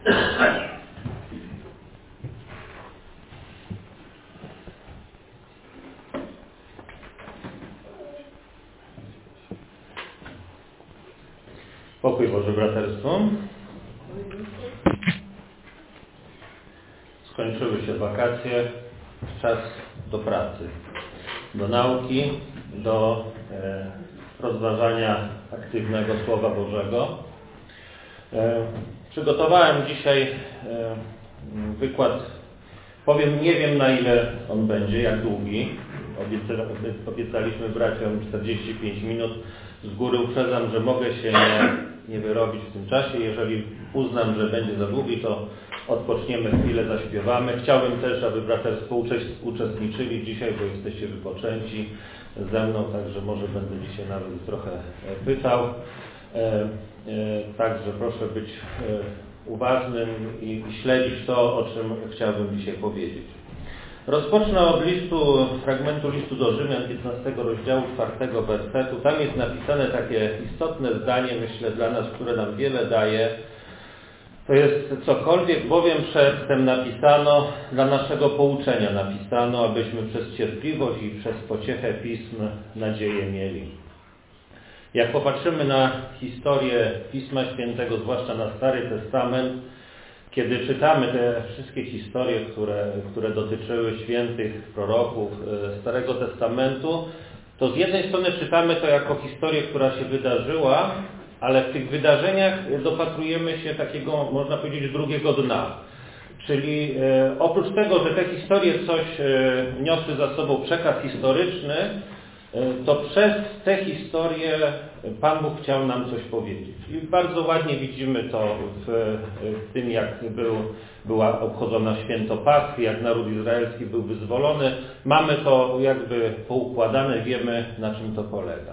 Pokój Boże braterstwo. Skończyły się wakacje, czas do pracy, do nauki, do rozważania aktywnego Słowa Bożego. Przygotowałem dzisiaj wykład, powiem, nie wiem na ile on będzie, jak długi. Obiecaliśmy braciom 45 minut. Z góry uprzedzam, że mogę się nie wyrobić w tym czasie. Jeżeli uznam, że będzie za długi, to odpoczniemy chwilę, zaśpiewamy. Chciałbym też, aby braterstwo uczestniczyli dzisiaj, bo jesteście wypoczęci ze mną, także może będę dzisiaj nawet trochę pytał. Także proszę być uważnym i śledzić to, o czym chciałbym dzisiaj powiedzieć. Rozpocznę od fragmentu listu do Rzymian, 15 rozdziału, 4 wersetu. Tam jest napisane takie istotne zdanie, myślę, dla nas, które nam wiele daje. To jest: cokolwiek bowiem przedtem napisano, dla naszego pouczenia napisano, abyśmy przez cierpliwość i przez pociechę Pism nadzieję mieli. Jak popatrzymy na historię Pisma Świętego, zwłaszcza na Stary Testament, kiedy czytamy te wszystkie historie, które dotyczyły świętych proroków Starego Testamentu, to z jednej strony czytamy to jako historię, która się wydarzyła, ale w tych wydarzeniach dopatrujemy się takiego, można powiedzieć, drugiego dna. Czyli oprócz tego, że te historie coś niosły za sobą przekaz historyczny, to przez te historie Pan Bóg chciał nam coś powiedzieć. I bardzo ładnie widzimy to w tym, jak była obchodzona święto Paschy, jak naród izraelski był wyzwolony. Mamy to jakby poukładane, wiemy, na czym to polega.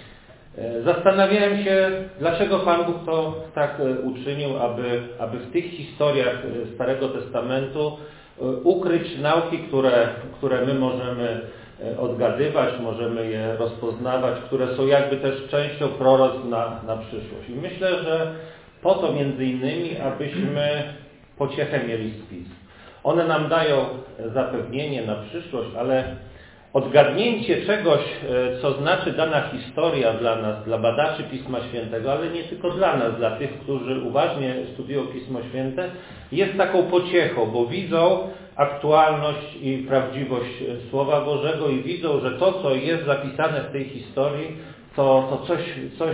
Zastanawiałem się, dlaczego Pan Bóg to tak uczynił, aby w tych historiach Starego Testamentu ukryć nauki, które my możemy odgadywać, możemy je rozpoznawać, które są jakby też częścią proroctw na przyszłość. I myślę, że po to między innymi, abyśmy pociechę mieli z Pism. One nam dają zapewnienie na przyszłość, ale odgadnięcie czegoś, co znaczy dana historia dla nas, dla badaczy Pisma Świętego, ale nie tylko dla nas, dla tych, którzy uważnie studiują Pismo Święte, jest taką pociechą, bo widzą aktualność i prawdziwość Słowa Bożego i widzą, że to, co jest zapisane w tej historii, to coś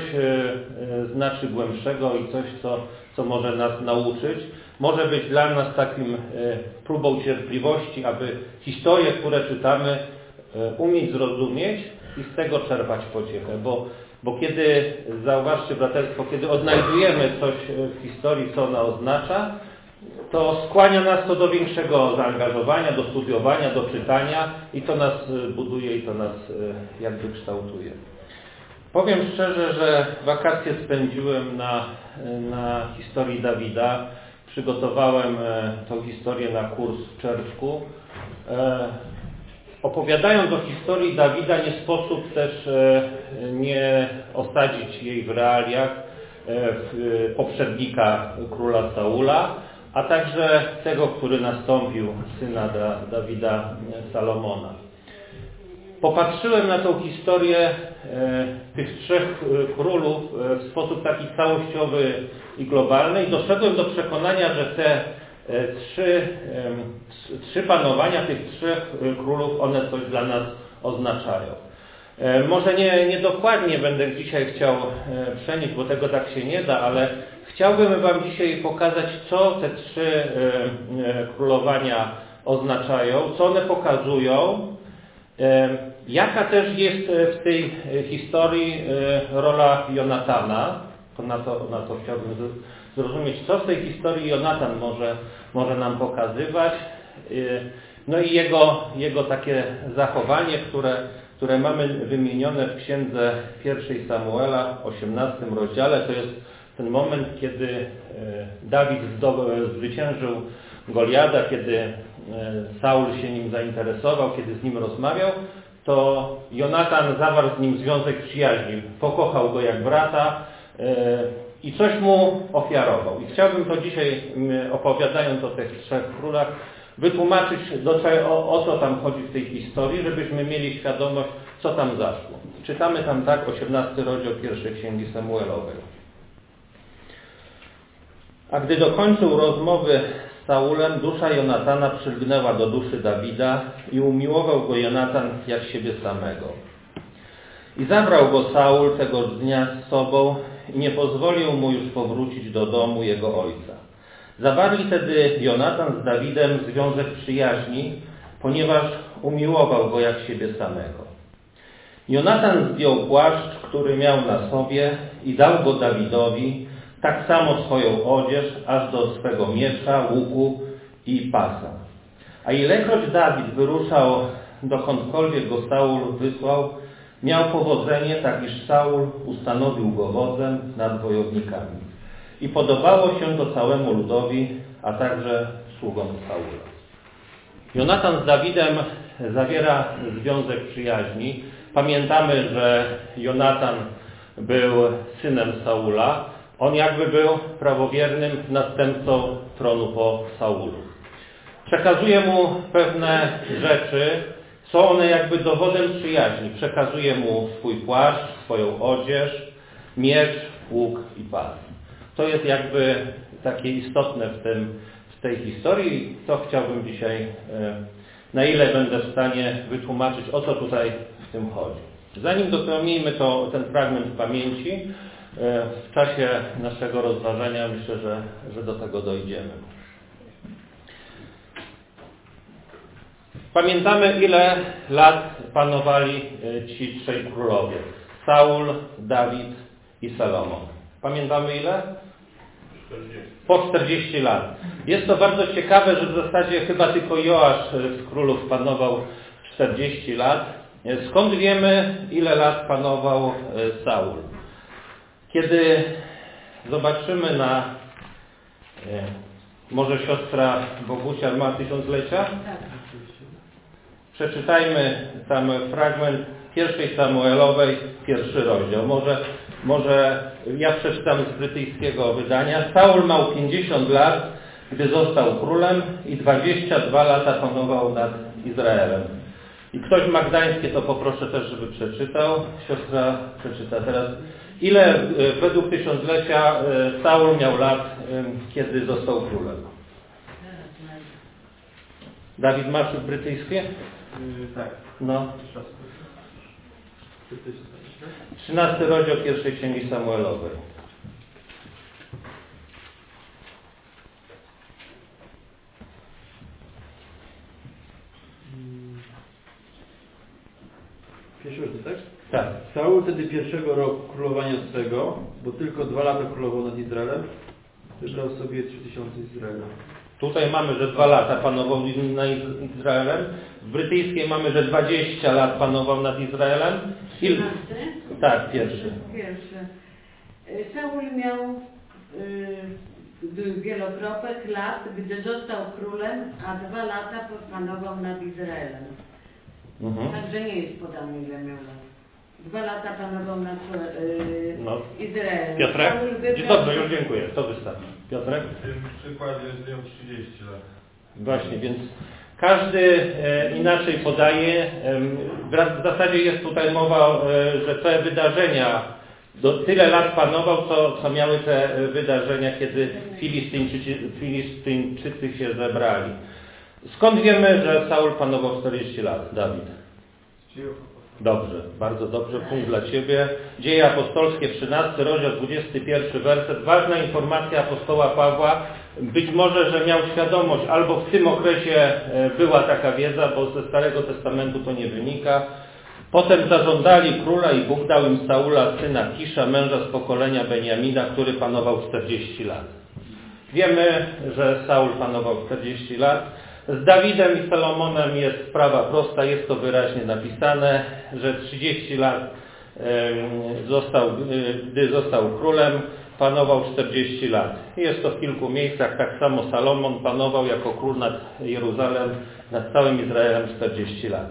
znaczy głębszego i coś, co może nas nauczyć. Może być dla nas takim próbą cierpliwości, aby historie, które czytamy, umieć zrozumieć i z tego czerpać pociechę. Bo kiedy, zauważcie braterstwo, kiedy odnajdujemy coś w historii, co ona oznacza, to skłania nas to do większego zaangażowania, do studiowania, do czytania i to nas buduje i to nas jakby kształtuje. Powiem szczerze, że wakacje spędziłem na historii Dawida. Przygotowałem tą historię na kurs w czerwcu. Opowiadając o historii Dawida, nie sposób też nie osadzić jej w realiach poprzednika króla Saula, a także tego, który nastąpił, syna Dawida, Salomona. Popatrzyłem na tą historię tych trzech królów w sposób taki całościowy i globalny i doszedłem do przekonania, że te trzy panowania tych trzech królów, one coś dla nas oznaczają. Może nie dokładnie będę dzisiaj chciał przenieść, bo tego tak się nie da, ale chciałbym Wam dzisiaj pokazać, co te trzy królowania oznaczają, co one pokazują, jaka też jest w tej historii rola Jonatana. To na to chciałbym zrozumieć, co w tej historii Jonatan może nam pokazywać. No i jego takie zachowanie, które mamy wymienione w księdze 1 Samuela, 18 rozdziale. To jest ten moment, kiedy Dawid zwyciężył Goliada, kiedy Saul się nim zainteresował, kiedy z nim rozmawiał, to Jonatan zawarł z nim związek przyjaźni. Pokochał go jak brata i coś mu ofiarował. I chciałbym to dzisiaj, opowiadając o tych 3 królach, wytłumaczyć, o co tam chodzi w tej historii, żebyśmy mieli świadomość, co tam zaszło. Czytamy tam tak, 18 rozdział 1 Księgi Samuelowej. A gdy dokończył rozmowy z Saulem, dusza Jonatana przylgnęła do duszy Dawida i umiłował go Jonatan jak siebie samego. I zabrał go Saul tegoż dnia z sobą i nie pozwolił mu już powrócić do domu jego ojca. Zawarli tedy Jonatan z Dawidem związek przyjaźni, ponieważ umiłował go jak siebie samego. Jonatan zdjął płaszcz, który miał na sobie i dał go Dawidowi, tak samo swoją odzież, aż do swego miecza, łuku i pasa. A ilekroć Dawid wyruszał, dokądkolwiek go Saul wysłał, miał powodzenie, tak iż Saul ustanowił go wodzem nad wojownikami. I podobało się to całemu ludowi, a także sługom Saula. Jonatan z Dawidem zawiera związek przyjaźni. Pamiętamy, że Jonatan był synem Saula. On jakby był prawowiernym następcą tronu po Saulu. Przekazuje mu pewne rzeczy, są one jakby dowodem przyjaźni. Przekazuje mu swój płaszcz, swoją odzież, miecz, łuk i pas. To jest jakby takie istotne w tej historii. To chciałbym dzisiaj, na ile będę w stanie wytłumaczyć, o co tutaj w tym chodzi. Zanim miejmy ten fragment w pamięci, w czasie naszego rozważania myślę, że do tego dojdziemy. Pamiętamy, ile lat panowali ci 3 królowie. Saul, Dawid i Salomon. Pamiętamy ile? 40. Po 40 lat. Jest to bardzo ciekawe, że w zasadzie chyba tylko Joasz z królów panował 40 lat. Skąd wiemy, ile lat panował Saul? Kiedy zobaczymy może siostra Bogusia ma tysiąclecia? Przeczytajmy tam fragment 1 Samuelowej, 1 rozdział. Może ja przeczytam z brytyjskiego wydania. Saul miał 50 lat, gdy został królem i 22 lata panował nad Izraelem. I ktoś ma gdańskie, to poproszę też, żeby przeczytał. Siostra przeczyta teraz. Ile według tysiąclecia Saul miał lat, kiedy został królem? Dawid, masz brytyjskie? Tak. No. 13 rozdział 1 Księgi Samuelowej. Pierwszy rozdział, tak? Tak. Saul wtedy pierwszego roku królowania swego, bo tylko 2 lata królował nad Izraelem, wybrał sobie 3000 Izraela. Tutaj mamy, że 2 lata panował nad Izraelem. W brytyjskiej mamy, że 20 lat panował nad Izraelem. Tak, pierwszy. Saul miał wielokropek lat, gdy został królem, a 2 lata panował nad Izraelem. Także nie jest podane, ile miał lat. 2 lata panował nad Izraelem. Piotrek? Dobrze, już dziękuję. To wystarczy. Piotrek? W tym przykładzie zdjął 30 lat. Właśnie, więc każdy inaczej podaje. W zasadzie jest tutaj mowa, że te wydarzenia, tyle lat panował, co miały te wydarzenia, kiedy Filistyńczycy się zebrali. Skąd wiemy, że Saul panował 40 lat? Dawid? Dobrze, bardzo dobrze, punkt dla Ciebie. Dzieje apostolskie, 13 rozdział, 21 werset. Ważna informacja apostoła Pawła. Być może, że miał świadomość, albo w tym okresie była taka wiedza, bo ze Starego Testamentu to nie wynika. Potem zażądali króla i Bóg dał im Saula, syna Kisza, męża z pokolenia Beniamina, który panował 40 lat. Wiemy, że Saul panował 40 lat. Z Dawidem i Salomonem jest sprawa prosta, jest to wyraźnie napisane, że 30 lat gdy został królem, panował 40 lat. Jest to w kilku miejscach, tak samo Salomon panował jako król nad Jeruzalem, nad całym Izraelem 40 lat.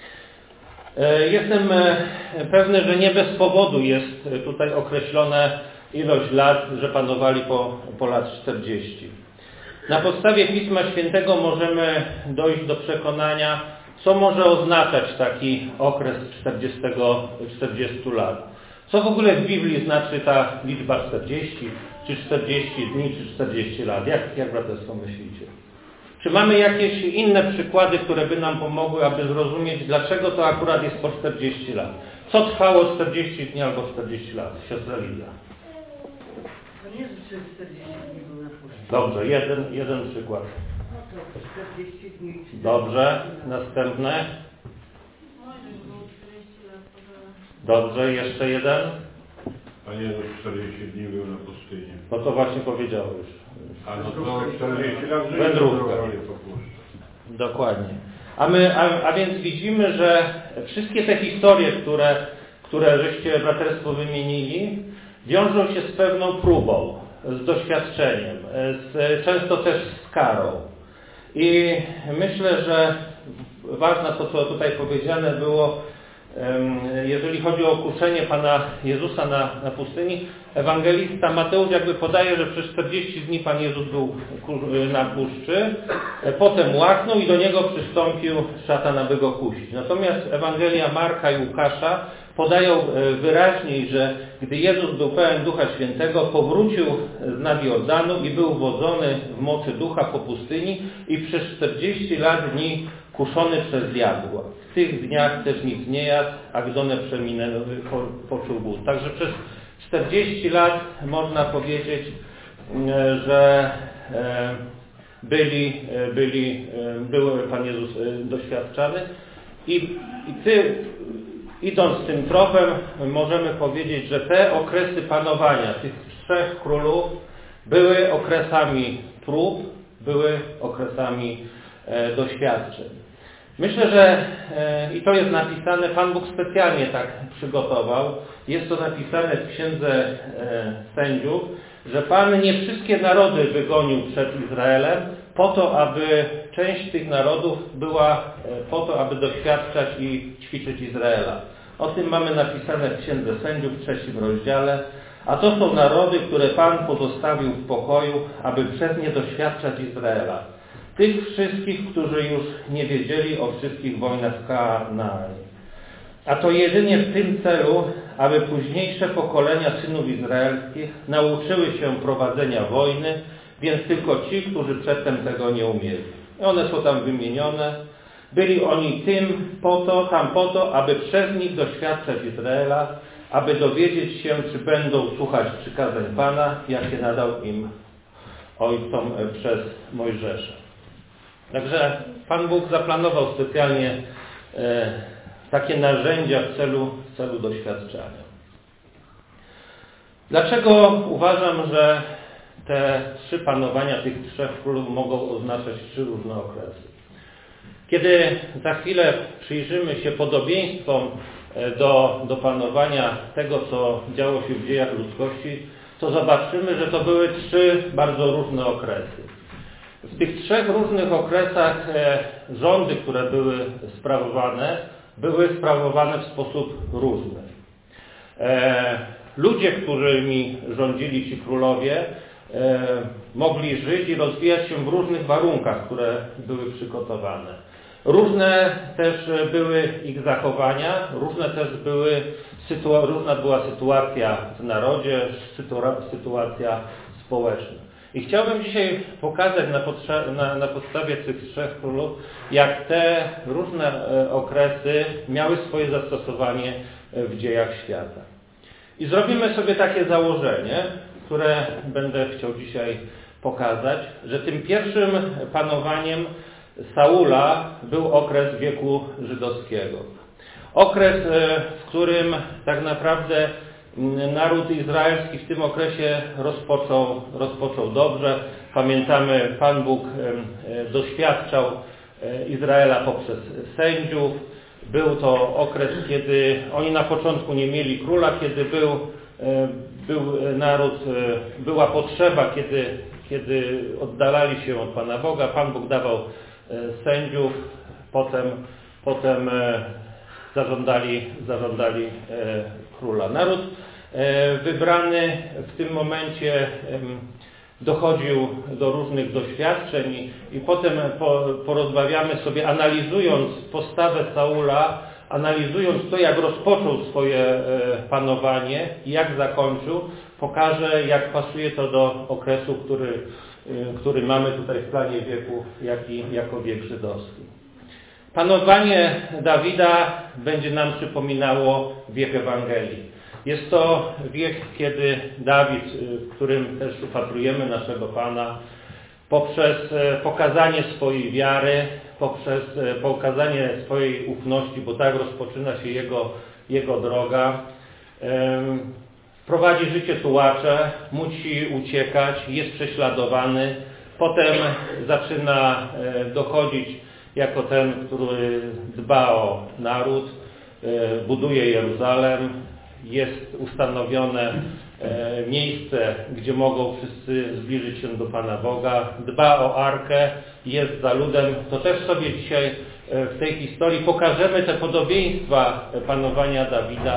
Jestem pewny, że nie bez powodu jest tutaj określone ilość lat, że panowali po lat 40. Na podstawie Pisma Świętego możemy dojść do przekonania, co może oznaczać taki okres 40 lat. Co w ogóle w Biblii znaczy ta liczba 40, czy 40 dni, czy 40 lat? Jak braterstwo myślicie? Czy mamy jakieś inne przykłady, które by nam pomogły, aby zrozumieć, dlaczego to akurat jest po 40 lat? Co trwało 40 dni albo 40 lat? Siostra Lidia. Jezus przez 40 dni był na puszczy. Dobrze, jeden przykład. No to 40 dni. Dobrze, następne. Mojżesz był 40 lat po Dobrze, jeszcze jeden. Pan Jezus 40 dni był na pustyni. No to właśnie powiedziałeś. A no to 40 lat Wędrówka. po puszczy. Dokładnie. A więc widzimy, że wszystkie te historie, które żeście braterstwo wymienili, wiążą się z pewną próbą, z doświadczeniem, często też z karą. I myślę, że ważne to, co tutaj powiedziane było, jeżeli chodzi o kuszenie Pana Jezusa na pustyni, ewangelista Mateusz jakby podaje, że przez 40 dni Pan Jezus był na puszczy, potem łaknął i do Niego przystąpił szatan, aby Go kusić. Natomiast Ewangelia Marka i Łukasza podają wyraźniej, że gdy Jezus był pełen Ducha Świętego, powrócił z nad Jordanu i był wodzony w mocy Ducha po pustyni i przez 40 lat dni kuszony przez diabła. W tych dniach też nic nie jadł, a gdy one przeminęły, poczuł głód. Także przez 40 lat można powiedzieć, że był Pan Jezus doświadczany i idąc tym tropem, możemy powiedzieć, że te okresy panowania tych trzech królów były okresami prób, były okresami doświadczeń. Myślę, że i to jest napisane, Pan Bóg specjalnie tak przygotował, jest to napisane w Księdze Sędziów, że Pan nie wszystkie narody wygonił przed Izraelem po to, aby część tych narodów była po to, aby doświadczać i ćwiczyć Izraela. O tym mamy napisane w Księdze Sędziów w 3 rozdziale. A to są narody, które Pan pozostawił w pokoju, aby przez nie doświadczać Izraela. Tych wszystkich, którzy już nie wiedzieli o wszystkich wojnach w Kanaanie. A to jedynie w tym celu, aby późniejsze pokolenia synów izraelskich nauczyły się prowadzenia wojny, więc tylko ci, którzy przedtem tego nie umieli. One są tam wymienione. Byli oni tam po to, aby przez nich doświadczać Izraela, aby dowiedzieć się, czy będą słuchać przykazań Pana, jakie nadał im ojcom przez Mojżesza. Także Pan Bóg zaplanował specjalnie takie narzędzia w celu doświadczania. Dlaczego uważam, że te trzy panowania tych trzech królów mogą oznaczać trzy różne okresy? Kiedy za chwilę przyjrzymy się podobieństwom do panowania tego, co działo się w dziejach ludzkości, to zobaczymy, że to były trzy bardzo różne okresy. W tych trzech różnych okresach rządy, które były sprawowane w sposób różny. Ludzie, którymi rządzili ci królowie, mogli żyć i rozwijać się w różnych warunkach, które były przygotowane. Różne też były ich zachowania, różna była sytuacja w narodzie, sytuacja społeczna. I chciałbym dzisiaj pokazać na podstawie tych trzech królów, jak te różne okresy miały swoje zastosowanie w dziejach świata. I zrobimy sobie takie założenie, które będę chciał dzisiaj pokazać, że tym pierwszym panowaniem Saula był okres wieku żydowskiego. Okres, w którym tak naprawdę naród izraelski w tym okresie rozpoczął dobrze. Pamiętamy, Pan Bóg doświadczał Izraela poprzez sędziów. Był to okres, kiedy oni na początku nie mieli króla, kiedy był naród, była potrzeba, kiedy oddalali się od Pana Boga. Pan Bóg dawał sędziów, potem zażądali króla. Naród wybrany w tym momencie dochodził do różnych doświadczeń i potem porozmawiamy sobie, analizując postawę Saula, analizując to, jak rozpoczął swoje panowanie i jak zakończył, pokażę, jak pasuje to do okresu, który mamy tutaj w planie wieków, jako wiek żydowski. Panowanie Dawida będzie nam przypominało wiek Ewangelii. Jest to wiek, kiedy Dawid, w którym też upatrujemy naszego Pana, poprzez pokazanie swojej wiary, poprzez pokazanie swojej ufności, bo tak rozpoczyna się jego droga, prowadzi życie tułacze, musi uciekać, jest prześladowany, potem zaczyna dochodzić jako ten, który dba o naród, buduje Jeruzalem, jest ustanowione miejsce, gdzie mogą wszyscy zbliżyć się do Pana Boga, dba o Arkę, jest za ludem. To też sobie dzisiaj w tej historii pokażemy te podobieństwa panowania Dawida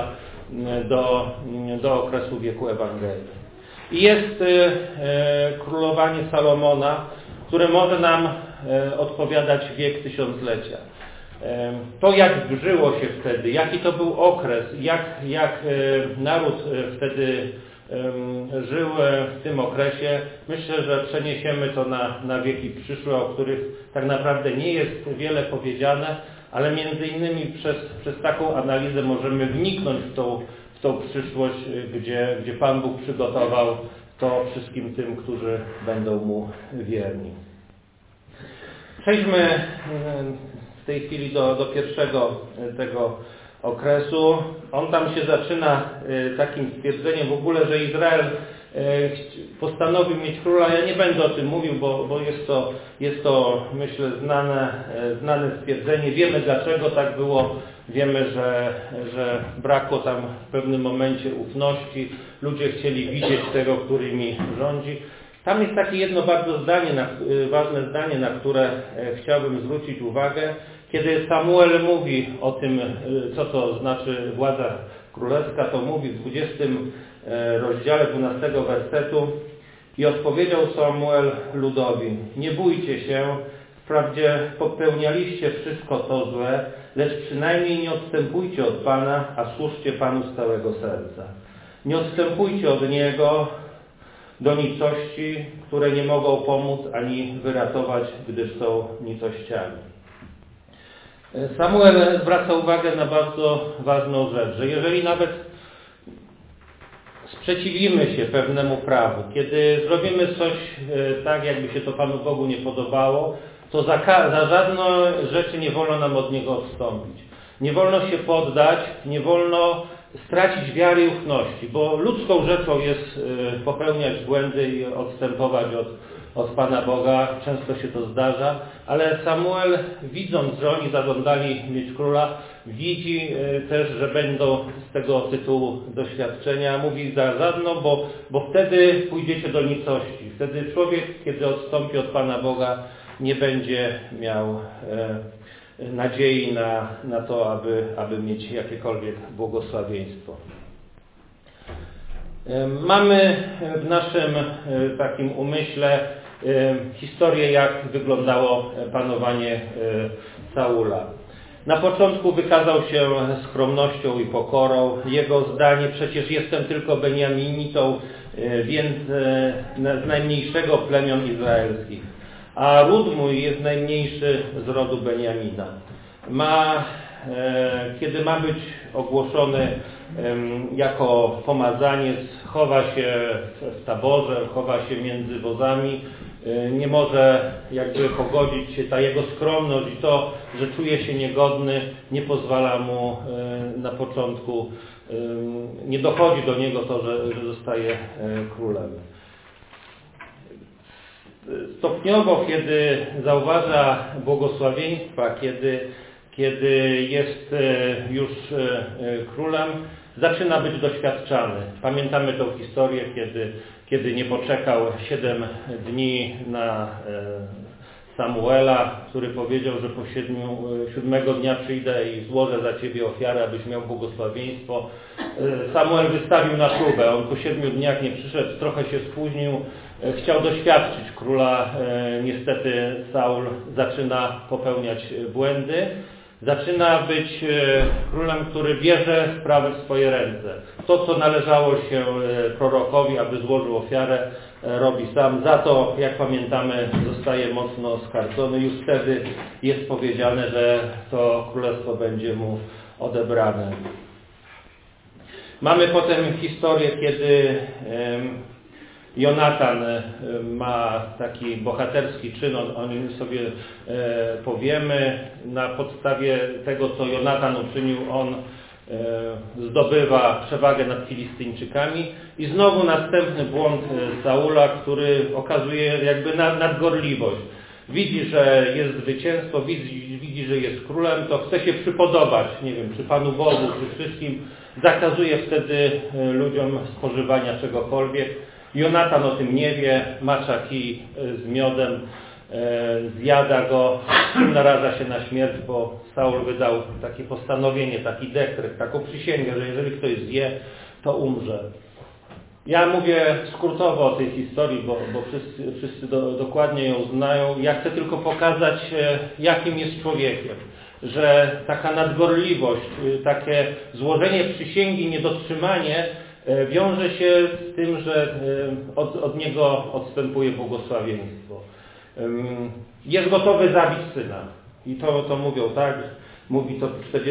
do okresu wieku Ewangelii. I jest królowanie Salomona, które może nam odpowiadać wiek tysiąclecia. To, jak żyło się wtedy, jaki to był okres, jak naród wtedy żył w tym okresie, myślę, że przeniesiemy to na wieki przyszłe, o których tak naprawdę nie jest wiele powiedziane, ale między innymi przez taką analizę możemy wniknąć w tą przyszłość, gdzie Pan Bóg przygotował to wszystkim tym, którzy będą Mu wierni. Przejdźmy w tej chwili do pierwszego tego okresu. On tam się zaczyna takim stwierdzeniem w ogóle, że Izrael postanowił mieć króla. Ja nie będę o tym mówił, bo jest to myślę znane stwierdzenie. Wiemy, dlaczego tak było. Wiemy, że brakło tam w pewnym momencie ufności. Ludzie chcieli widzieć tego, który mi rządzi. Tam jest takie jedno bardzo ważne zdanie, na które chciałbym zwrócić uwagę. Kiedy Samuel mówi o tym, co to znaczy władza królewska, to mówi w 20 rozdziale 12 wersetu: i odpowiedział Samuel ludowi: nie bójcie się, wprawdzie popełnialiście wszystko to złe, lecz przynajmniej nie odstępujcie od Pana, a służcie Panu z całego serca. Nie odstępujcie od Niego do nicości, które nie mogą pomóc ani wyratować, gdyż są nicościami. Samuel zwraca uwagę na bardzo ważną rzecz, że jeżeli nawet sprzeciwimy się pewnemu prawu, kiedy zrobimy coś tak, jakby się to Panu Bogu nie podobało, to za żadne rzeczy nie wolno nam od Niego odstąpić. Nie wolno się poddać, nie wolno stracić wiary i ufności, bo ludzką rzeczą jest popełniać błędy i odstępować od Pana Boga. Często się to zdarza, ale Samuel, widząc, że oni zażądali mieć króla, widzi też, że będą z tego tytułu doświadczenia. Mówi za żadno, bo wtedy pójdziecie do nicości. Wtedy człowiek, kiedy odstąpi od Pana Boga, nie będzie miał nadziei na to, aby mieć jakiekolwiek błogosławieństwo. Mamy w naszym takim umyśle historię, jak wyglądało panowanie Saula. Na początku wykazał się skromnością i pokorą. Jego zdanie: przecież jestem tylko Beniaminitą, więc z najmniejszego plemion izraelskich, a ród mój jest najmniejszy z rodu Beniamina. Kiedy ma być ogłoszony jako pomazaniec, chowa się w taborze, chowa się między wozami, nie może jakby pogodzić się, ta jego skromność i to, że czuje się niegodny, nie pozwala mu na początku, nie dochodzi do niego to, że zostaje królem. Stopniowo, kiedy zauważa błogosławieństwa, kiedy jest już królem, zaczyna być doświadczany. Pamiętamy tę historię, kiedy nie poczekał 7 dni na Samuela, który powiedział, że po 7 dnia przyjdę i złożę za ciebie ofiarę, abyś miał błogosławieństwo. Samuel wystawił na próbę. On po 7 dniach nie przyszedł, trochę się spóźnił. Chciał doświadczyć króla. Niestety Saul zaczyna popełniać błędy. Zaczyna być królem, który bierze sprawę w swoje ręce. To, co należało się prorokowi, aby złożył ofiarę, robi sam. Za to, jak pamiętamy, zostaje mocno oskarżony. Już wtedy jest powiedziane, że to królestwo będzie mu odebrane. Mamy potem historię, kiedy Jonatan ma taki bohaterski czyn, o nim sobie powiemy. Na podstawie tego, co Jonatan uczynił, on zdobywa przewagę nad Filistyńczykami i znowu następny błąd Saula, który okazuje jakby nadgorliwość. Widzi, że jest zwycięstwo, widzi, że jest królem, to chce się przypodobać, nie wiem, czy Panu Bogu, czy wszystkim. Zakazuje wtedy ludziom spożywania czegokolwiek. Jonatan o tym nie wie, macza kij z miodem, zjada go, naraża się na śmierć, bo Saul wydał takie postanowienie, taki dekret, taką przysięgę, że jeżeli ktoś zje, to umrze. Ja mówię skrótowo o tej historii, bo wszyscy dokładnie ją znają. Ja chcę tylko pokazać, jakim jest człowiekiem, że taka nadgorliwość, takie złożenie przysięgi, niedotrzymanie wiąże się z tym, że od niego odstępuje błogosławieństwo. Jest gotowy zabić syna. I to mówią tak, mówi to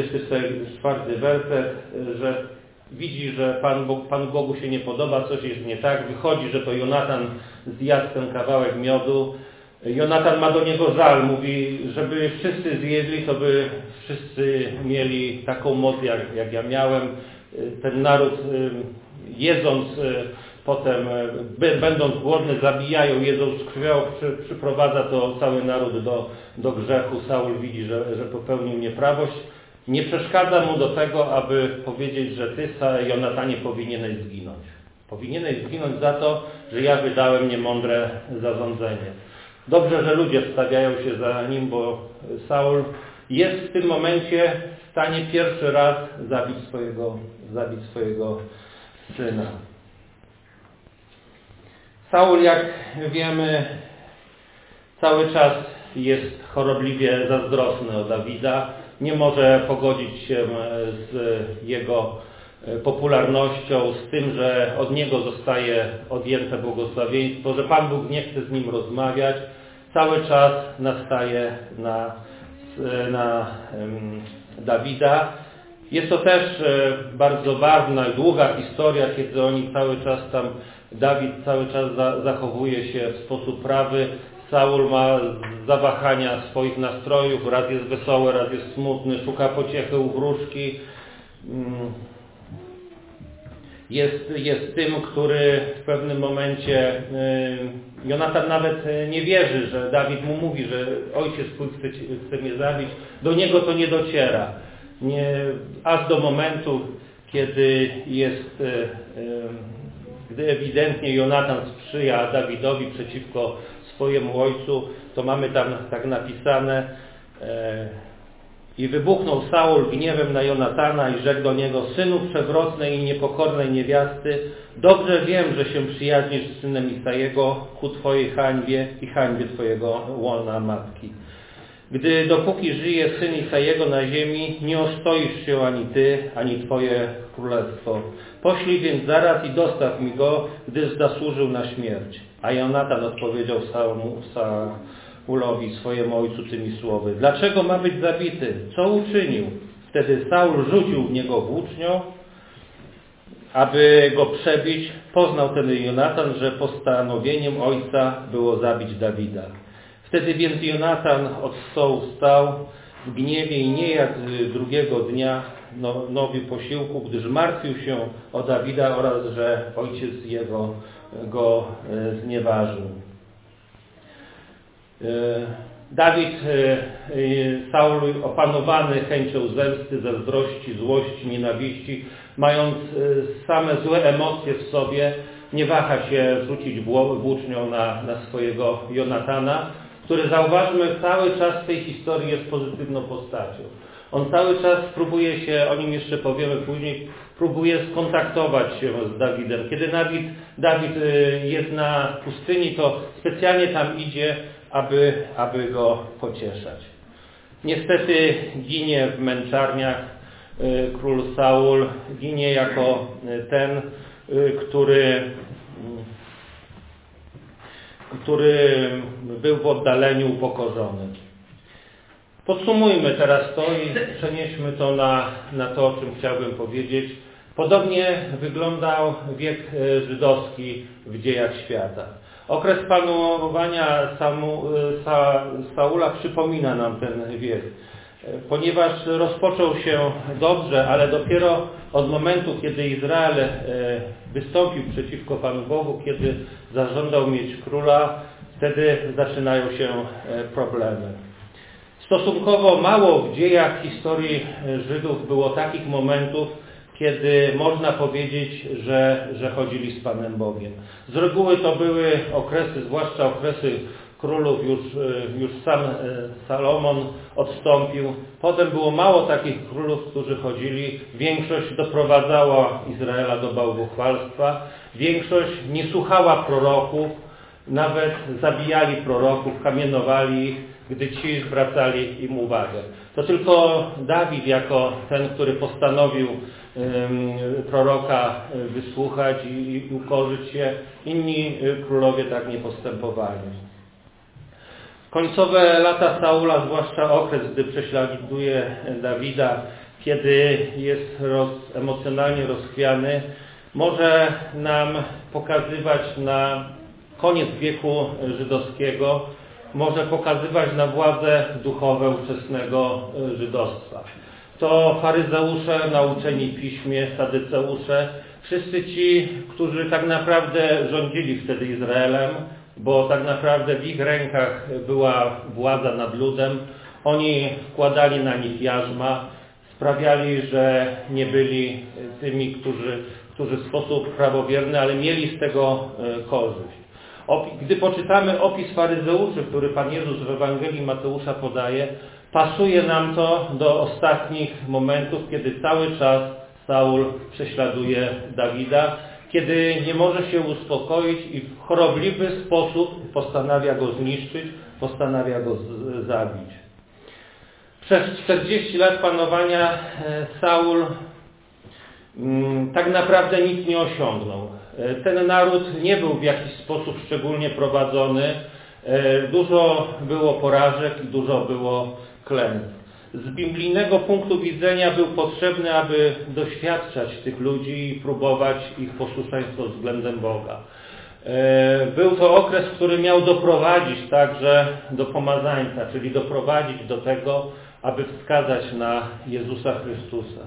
44 werset, że widzi, że Panu Bogu się nie podoba, coś jest nie tak. Wychodzi, że to Jonatan zjadł ten kawałek miodu. Jonatan ma do niego żal, mówi, żeby wszyscy zjedli, to by wszyscy mieli taką moc, jak ja miałem. Ten naród jedząc, potem będąc głodny, zabijają, jedzą z krwią, przyprowadza to cały naród do grzechu. Saul widzi, że popełnił nieprawość. Nie przeszkadza mu do tego, aby powiedzieć, że ty, Jonatanie, powinieneś zginąć. Powinieneś zginąć za to, że ja wydałem niemądre zarządzenie. Dobrze, że ludzie wstawiają się za nim, bo Saul jest w tym momencie w stanie pierwszy raz zabić swojego syna. Saul, jak wiemy, cały czas jest chorobliwie zazdrosny o Dawida. Nie może pogodzić się z jego popularnością, z tym, że od niego zostaje odjęte błogosławieństwo, że Pan Bóg nie chce z nim rozmawiać. Cały czas nastaje na Dawida. Jest to też bardzo barwna i długa historia, kiedy oni cały czas tam, Dawid cały czas zachowuje się w sposób prawy. Saul ma zawahania swoich nastrojów, raz jest wesoły, raz jest smutny, szuka pociechy u wróżki. Jest tym, który w pewnym momencie, Jonatan nawet nie wierzy, że Dawid mu mówi, że ojciec twój chce mnie zabić. Do niego to nie dociera. Aż do momentu, kiedy gdy ewidentnie Jonatan sprzyja Dawidowi przeciwko swojemu ojcu, to mamy tam tak napisane: i wybuchnął Saul gniewem na Jonatana i rzekł do niego: synu przewrotnej i niepokornej niewiasty, dobrze wiem, że się przyjaźnisz z synem Isajego ku twojej hańbie i hańbie twojego łona matki. Gdy dopóki żyje syn Isajego na ziemi, nie ostoisz się ani ty, ani twoje królestwo. Poślij więc zaraz i dostaw mi go, gdyż zasłużył na śmierć. A Jonatan odpowiedział Saulowi, swojemu ojcu, tymi słowy: dlaczego ma być zabity? Co uczynił? Wtedy Saul rzucił w niego włócznią, aby go przebić. Poznał ten Jonatan, że postanowieniem ojca było zabić Dawida. Wtedy więc Jonatan od stołu wstał w gniewie i nie jadł drugiego dnia nowi posiłku, gdyż martwił się o Dawida oraz, że ojciec jego go znieważył. Dawid, Saul opanowany chęcią zemsty, zazdrości, złości, nienawiści, mając same złe emocje w sobie, nie waha się rzucić włócznią na swojego Jonatana. który, zauważmy, cały czas w tej historii jest pozytywną postacią. On cały czas próbuje się, o nim jeszcze powiemy później, próbuje skontaktować się z Dawidem. Kiedy Dawid jest na pustyni, to specjalnie tam idzie, aby go pocieszać. Niestety ginie w męczarniach król Saul, ginie jako ten, który był w oddaleniu upokorzony. Podsumujmy teraz to i przenieśmy to na to, o czym chciałbym powiedzieć. Podobnie wyglądał wiek żydowski w dziejach świata. Okres panowania Saula przypomina nam ten wiek, ponieważ rozpoczął się dobrze, ale dopiero od momentu, kiedy Izrael wystąpił przeciwko Panu Bogu, kiedy zażądał mieć króla, wtedy zaczynają się problemy. Stosunkowo mało w dziejach historii Żydów było takich momentów, kiedy można powiedzieć, że chodzili z Panem Bogiem. Z reguły to były okresy, zwłaszcza okresy królów, już sam Salomon odstąpił. Potem było mało takich królów, którzy chodzili. Większość doprowadzała Izraela do bałwochwalstwa. Większość nie słuchała proroków, nawet zabijali proroków, kamienowali ich, gdy ci zwracali im uwagę. To tylko Dawid jako ten, który postanowił proroka wysłuchać i ukorzyć się. Inni królowie tak nie postępowali. Końcowe lata Saula, zwłaszcza okres, gdy prześladuje Dawida, kiedy jest emocjonalnie rozchwiany, może nam pokazywać na koniec wieku żydowskiego, może pokazywać na władze duchowe ówczesnego żydostwa. To faryzeusze nauczeni w piśmie, sadyceusze, wszyscy ci, którzy tak naprawdę rządzili wtedy Izraelem, bo tak naprawdę w ich rękach była władza nad ludem. Oni wkładali na nich jarzma, sprawiali, że nie byli tymi, którzy w sposób prawowierny, ale mieli z tego korzyść. Gdy poczytamy opis faryzeuszy, który Pan Jezus w Ewangelii Mateusza podaje, pasuje nam to do ostatnich momentów, kiedy cały czas Saul prześladuje Dawida, kiedy nie może się uspokoić i w chorobliwy sposób postanawia go zniszczyć, postanawia go zabić. Przez 40 lat panowania Saul tak naprawdę nic nie osiągnął. Ten naród nie był w jakiś sposób szczególnie prowadzony. Dużo było porażek i dużo było klęsk. Z biblijnego punktu widzenia był potrzebny, aby doświadczać tych ludzi i próbować ich posłuszeństwo względem Boga. Był to okres, który miał doprowadzić także do pomazańca, czyli doprowadzić do tego, aby wskazać na Jezusa Chrystusa.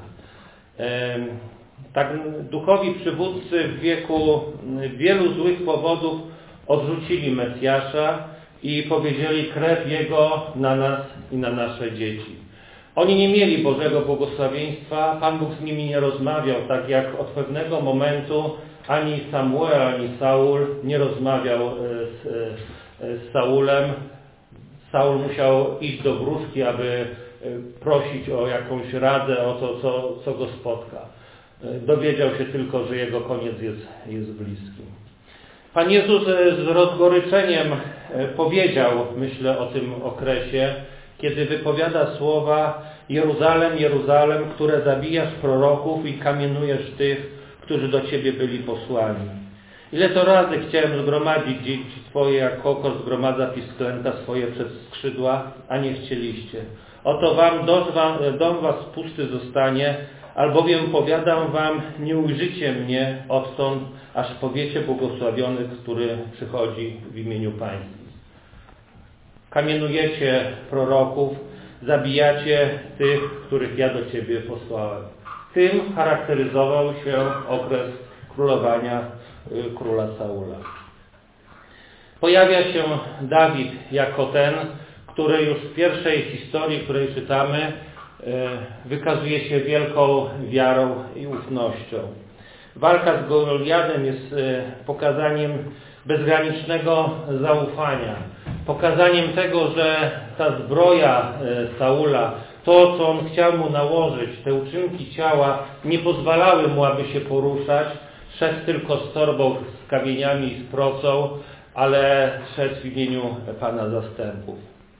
Tak duchowi przywódcy w wieku wielu złych powodów odrzucili Mesjasza i powiedzieli: krew Jego na nas i na nasze dzieci. Oni nie mieli Bożego błogosławieństwa, Pan Bóg z nimi nie rozmawiał, tak jak od pewnego momentu ani Samuel, ani Saul nie rozmawiał z Saulem. Saul musiał iść do wróżki, aby prosić o jakąś radę, o to, co go spotka. Dowiedział się tylko, że jego koniec jest bliski. Pan Jezus z rozgoryczeniem powiedział, myślę, o tym okresie, kiedy wypowiada słowa: Jeruzalem, Jeruzalem, które zabijasz proroków i kamienujesz tych, którzy do Ciebie byli posłani. Ile to razy chciałem zgromadzić dzieci Twoje, jak kokos zgromadza pisklęta swoje przed skrzydła, a nie chcieliście. Oto dom was pusty zostanie, albowiem powiadam wam, nie ujrzycie mnie odtąd, aż powiecie błogosławiony, który przychodzi w imieniu Pańskim. Kamienujecie proroków, zabijacie tych, których ja do Ciebie posłałem. Tym charakteryzował się okres królowania króla Saula. Pojawia się Dawid jako ten, który już w pierwszej historii, której czytamy, wykazuje się wielką wiarą i ufnością. Walka z Goliatem jest pokazaniem bezgranicznego zaufania. pokazaniem tego, że ta zbroja Saula, to co on chciał mu nałożyć, te uczynki ciała nie pozwalały mu, aby się poruszać. Szedł tylko z torbą, z kamieniami i z procą, ale szedł w imieniu Pana zastępów.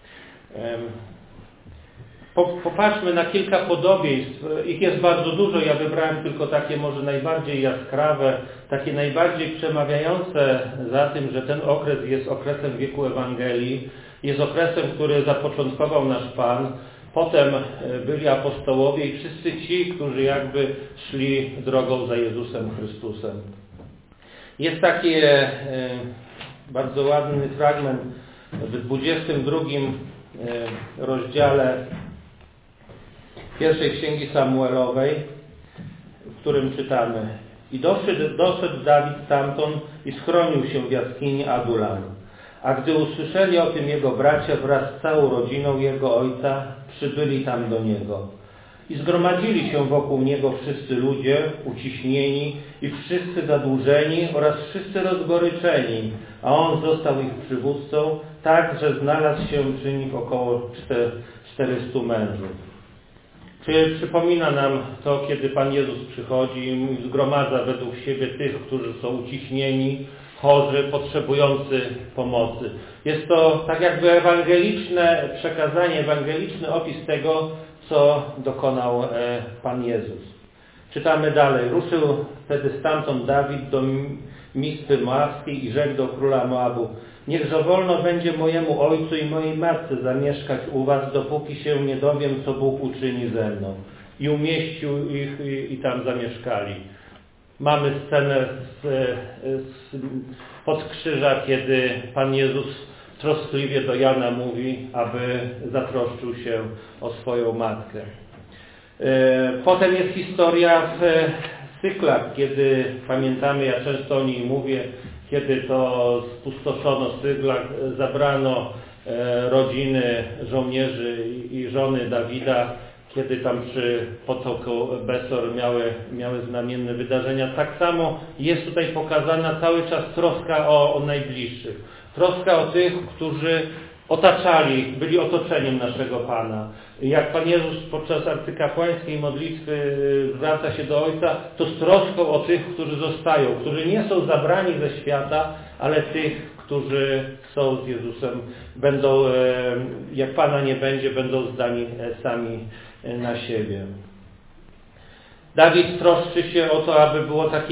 Popatrzmy na kilka podobieństw. Ich jest bardzo dużo. Ja wybrałem tylko takie może najbardziej jaskrawe, takie najbardziej przemawiające za tym, że ten okres jest okresem wieku Ewangelii. Jest okresem, który zapoczątkował nasz Pan. Potem byli apostołowie i wszyscy ci, którzy jakby szli drogą za Jezusem Chrystusem. Jest taki bardzo ładny fragment w 22 rozdziale pierwszej Księgi Samuelowej, w którym czytamy: I doszedł Dawid stamtąd i schronił się w jaskini Adulam. A gdy usłyszeli o tym jego bracia wraz z całą rodziną jego ojca, przybyli tam do niego. I zgromadzili się wokół niego wszyscy ludzie, uciśnieni i wszyscy zadłużeni oraz wszyscy rozgoryczeni, a on został ich przywódcą, tak, że znalazł się przy nich około 400 mężów. Czy przypomina nam to, kiedy Pan Jezus przychodzi i zgromadza według siebie tych, którzy są uciśnieni, chorzy, potrzebujący pomocy. Jest to tak jakby ewangeliczne przekazanie, ewangeliczny opis tego, co dokonał Pan Jezus. Czytamy dalej. Ruszył wtedy stamtąd Dawid do Mispy Moabskiej i rzekł do króla Moabu: Niechże wolno będzie mojemu ojcu i mojej matce zamieszkać u was, dopóki się nie dowiem, co Bóg uczyni ze mną. I umieścił ich i tam zamieszkali. Mamy scenę pod krzyża, kiedy Pan Jezus troskliwie do Jana mówi, aby zatroszczył się o swoją matkę. Potem jest historia w Syklach, kiedy pamiętamy, ja często o niej mówię, kiedy to spustoszono Syklach, zabrano rodziny żołnierzy i żony Dawida, kiedy tam przy potoku Besor miały znamienne wydarzenia. Tak samo jest tutaj pokazana cały czas troska o najbliższych. Troska o tych, którzy otaczali, byli otoczeniem naszego Pana. Jak Pan Jezus podczas arcykapłańskiej modlitwy zwraca się do Ojca, to z troską o tych, którzy zostają, którzy nie są zabrani ze świata, ale tych, którzy są z Jezusem, będą, jak Pana nie będzie, będą zdani sami na siebie. Dawid troszczy się o to, aby było takie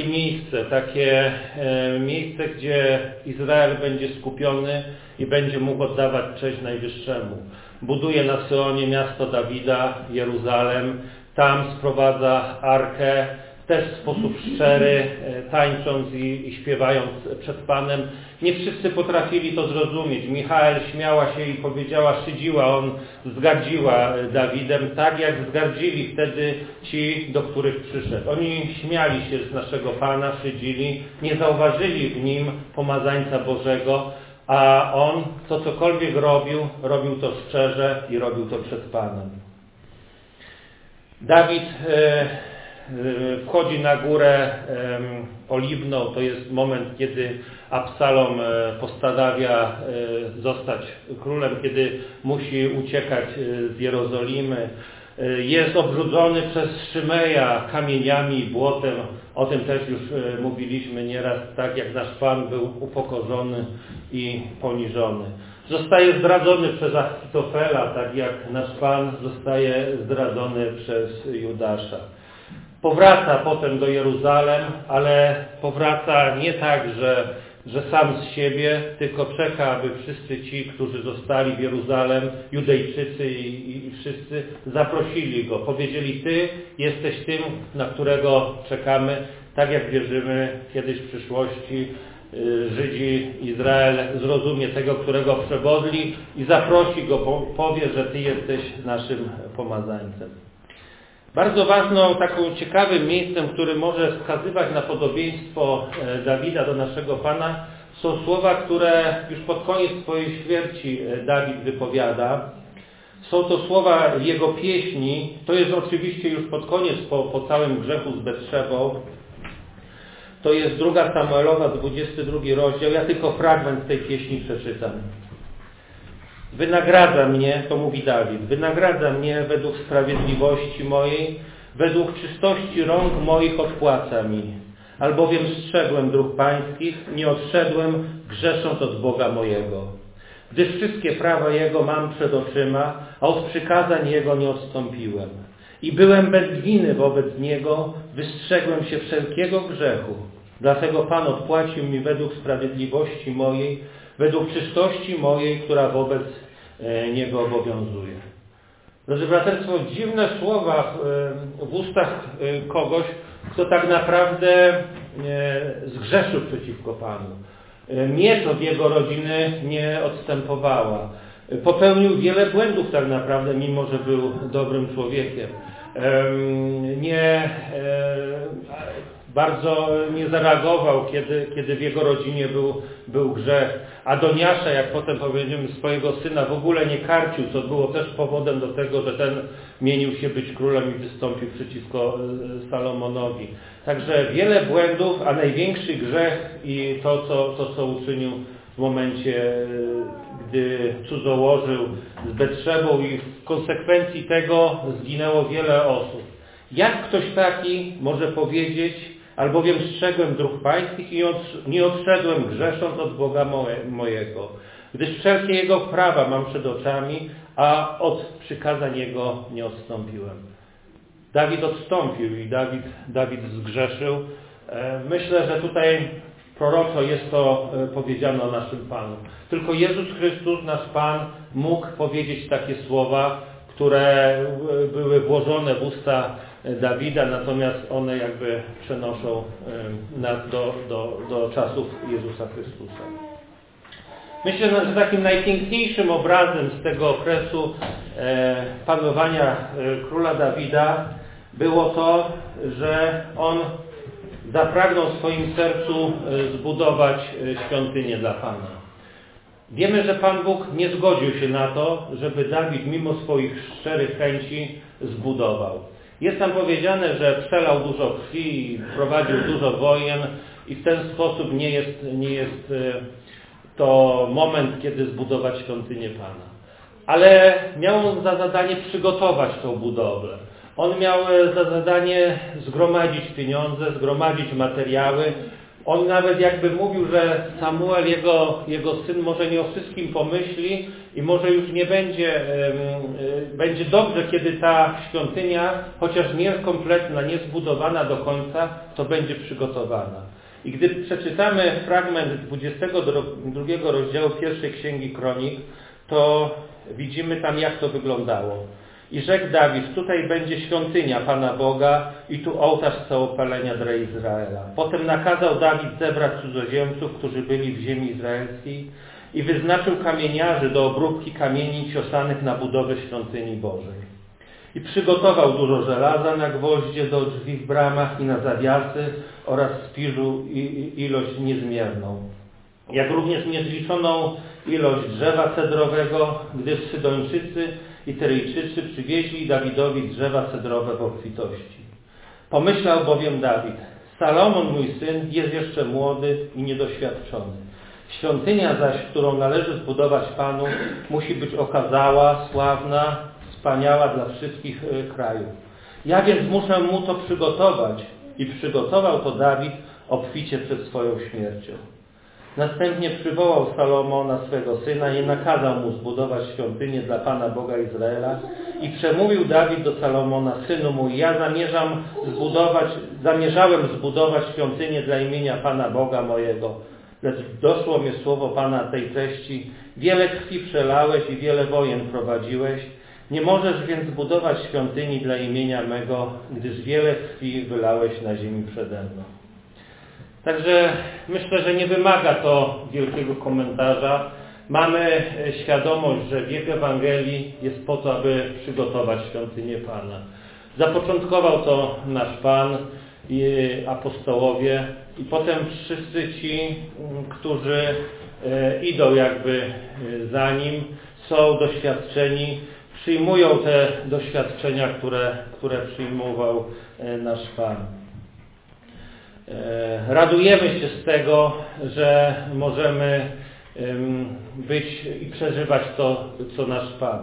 miejsce, gdzie Izrael będzie skupiony i będzie mógł oddawać cześć Najwyższemu. Buduje na Syonie miasto Dawida, Jeruzalem, tam sprowadza Arkę, też w sposób szczery, tańcząc i śpiewając przed Panem. Nie wszyscy potrafili to zrozumieć. Michael śmiała się i powiedziała, szydziła, on wzgardziła Dawidem, tak jak wzgardzili wtedy ci, do których przyszedł. Oni śmiali się z naszego Pana, szydzili, nie zauważyli w nim pomazańca Bożego, a on, co cokolwiek robił to szczerze i robił to przed Panem. Dawid wchodzi na górę Oliwną, to jest moment, kiedy Absalom postanawia zostać królem, kiedy musi uciekać z Jerozolimy. Jest obrzucony przez Szymeja kamieniami i błotem. O tym też już mówiliśmy nieraz, tak jak nasz Pan był upokorzony i poniżony. Zostaje zdradzony przez Achitofela, tak jak nasz Pan zostaje zdradzony przez Judasza. Powraca potem do Jeruzalem, ale powraca nie tak, że sam z siebie, tylko czeka, aby wszyscy ci, którzy zostali w Jeruzalem, Judejczycy i wszyscy, zaprosili go. Powiedzieli, Ty jesteś tym, na którego czekamy, tak jak wierzymy kiedyś w przyszłości. Żydzi, Izrael zrozumie tego, którego przewodli i zaprosi go, powie, że Ty jesteś naszym pomazańcem. Bardzo ważną, taką ciekawym miejscem, który może wskazywać na podobieństwo Dawida do naszego Pana, są słowa, które już pod koniec swojej śmierci Dawid wypowiada. Są to słowa jego pieśni. To jest oczywiście już pod koniec, po całym grzechu z Betszebą. To jest 2 Samuelowa, 22 rozdział. Ja tylko fragment tej pieśni przeczytam. wynagradza mnie, to mówi Dawid, wynagradza mnie według sprawiedliwości mojej, według czystości rąk moich odpłaca mi. Albowiem strzegłem dróg pańskich, nie odszedłem, grzesząc od Boga mojego. Gdyż wszystkie prawa Jego mam przed oczyma, a od przykazań Jego nie odstąpiłem. I byłem bez winy wobec Niego, wystrzegłem się wszelkiego grzechu. Dlatego Pan odpłacił mi według sprawiedliwości mojej, według czystości mojej, która wobec Niego obowiązuje. Drodzy braterstwo, dziwne słowa w ustach kogoś, kto tak naprawdę zgrzeszył przeciwko Panu. Miecz od jego rodziny nie odstępowała. Popełnił wiele błędów tak naprawdę, mimo że był dobrym człowiekiem. Bardzo nie zareagował, kiedy w jego rodzinie był grzech. Adoniasza, jak potem powiedziemy, swojego syna w ogóle nie karcił, co było też powodem do tego, że ten mienił się być królem i wystąpił przeciwko Salomonowi. Także wiele błędów, a największy grzech i to, co uczynił w momencie, gdy cudzołożył z Betrzebą i w konsekwencji tego zginęło wiele osób. Jak ktoś taki może powiedzieć, albowiem strzegłem dróg pańskich i nie odszedłem grzesząc od Boga mojego, gdyż wszelkie Jego prawa mam przed oczami, a od przykazań Jego nie odstąpiłem. Dawid odstąpił i Dawid zgrzeszył. Myślę, że tutaj proroczo jest to powiedziane o naszym Panu. Tylko Jezus Chrystus, nasz Pan, mógł powiedzieć takie słowa, które były włożone w usta Dawida, natomiast one jakby przenoszą nas do czasów Jezusa Chrystusa. Myślę, że takim najpiękniejszym obrazem z tego okresu panowania króla Dawida było to, że on zapragnął w swoim sercu zbudować świątynię dla Pana. Wiemy, że Pan Bóg nie zgodził się na to, żeby Dawid mimo swoich szczerych chęci zbudował. Jest tam powiedziane, że przelał dużo krwi i prowadził dużo wojen i w ten sposób nie jest to moment, kiedy zbudować świątynię Pana. Ale miał on za zadanie przygotować tą budowlę. On miał za zadanie zgromadzić pieniądze, zgromadzić materiały. On nawet jakby mówił, że Samuel, jego syn, może nie o wszystkim pomyśli i może już nie będzie dobrze, kiedy ta świątynia, chociaż nie kompletna, nie zbudowana do końca, to będzie przygotowana. I gdy przeczytamy fragment 22 rozdziału pierwszej Księgi Kronik, to widzimy tam, jak to wyglądało. I rzekł Dawid, tutaj będzie świątynia Pana Boga i tu ołtarz całopalenia dla Izraela. Potem nakazał Dawid zebrać cudzoziemców, którzy byli w ziemi izraelskiej i wyznaczył kamieniarzy do obróbki kamieni ciosanych na budowę świątyni Bożej. I przygotował dużo żelaza na gwoździe do drzwi w bramach i na zawiasy oraz spiżu ilość niezmierną. Jak również niezliczoną ilość drzewa cedrowego, gdyż Sydończycy i Tyryjczycy przywieźli Dawidowi drzewa cedrowe w obfitości. Pomyślał bowiem Dawid, Salomon mój syn jest jeszcze młody i niedoświadczony. Świątynia zaś, którą należy zbudować Panu, musi być okazała, sławna, wspaniała dla wszystkich krajów. Ja więc muszę mu to przygotować i przygotował to Dawid obficie przed swoją śmiercią. Następnie przywołał Salomona, swego syna, i nakazał mu zbudować świątynię dla Pana Boga Izraela. I przemówił Dawid do Salomona, synu mój, ja zamierzałem zbudować świątynię dla imienia Pana Boga mojego. Lecz doszło mi słowo Pana tej treści, wiele krwi przelałeś i wiele wojen prowadziłeś. Nie możesz więc zbudować świątyni dla imienia mego, gdyż wiele krwi wylałeś na ziemi przede mną. Także myślę, że nie wymaga to wielkiego komentarza. Mamy świadomość, że wiek Ewangelii jest po to, aby przygotować świątynię Pana. Zapoczątkował to nasz Pan i apostołowie i potem wszyscy ci, którzy idą jakby za Nim, są doświadczeni, przyjmują te doświadczenia, które przyjmował nasz Pan. Radujemy się z tego, że możemy być i przeżywać to, co nasz Pan.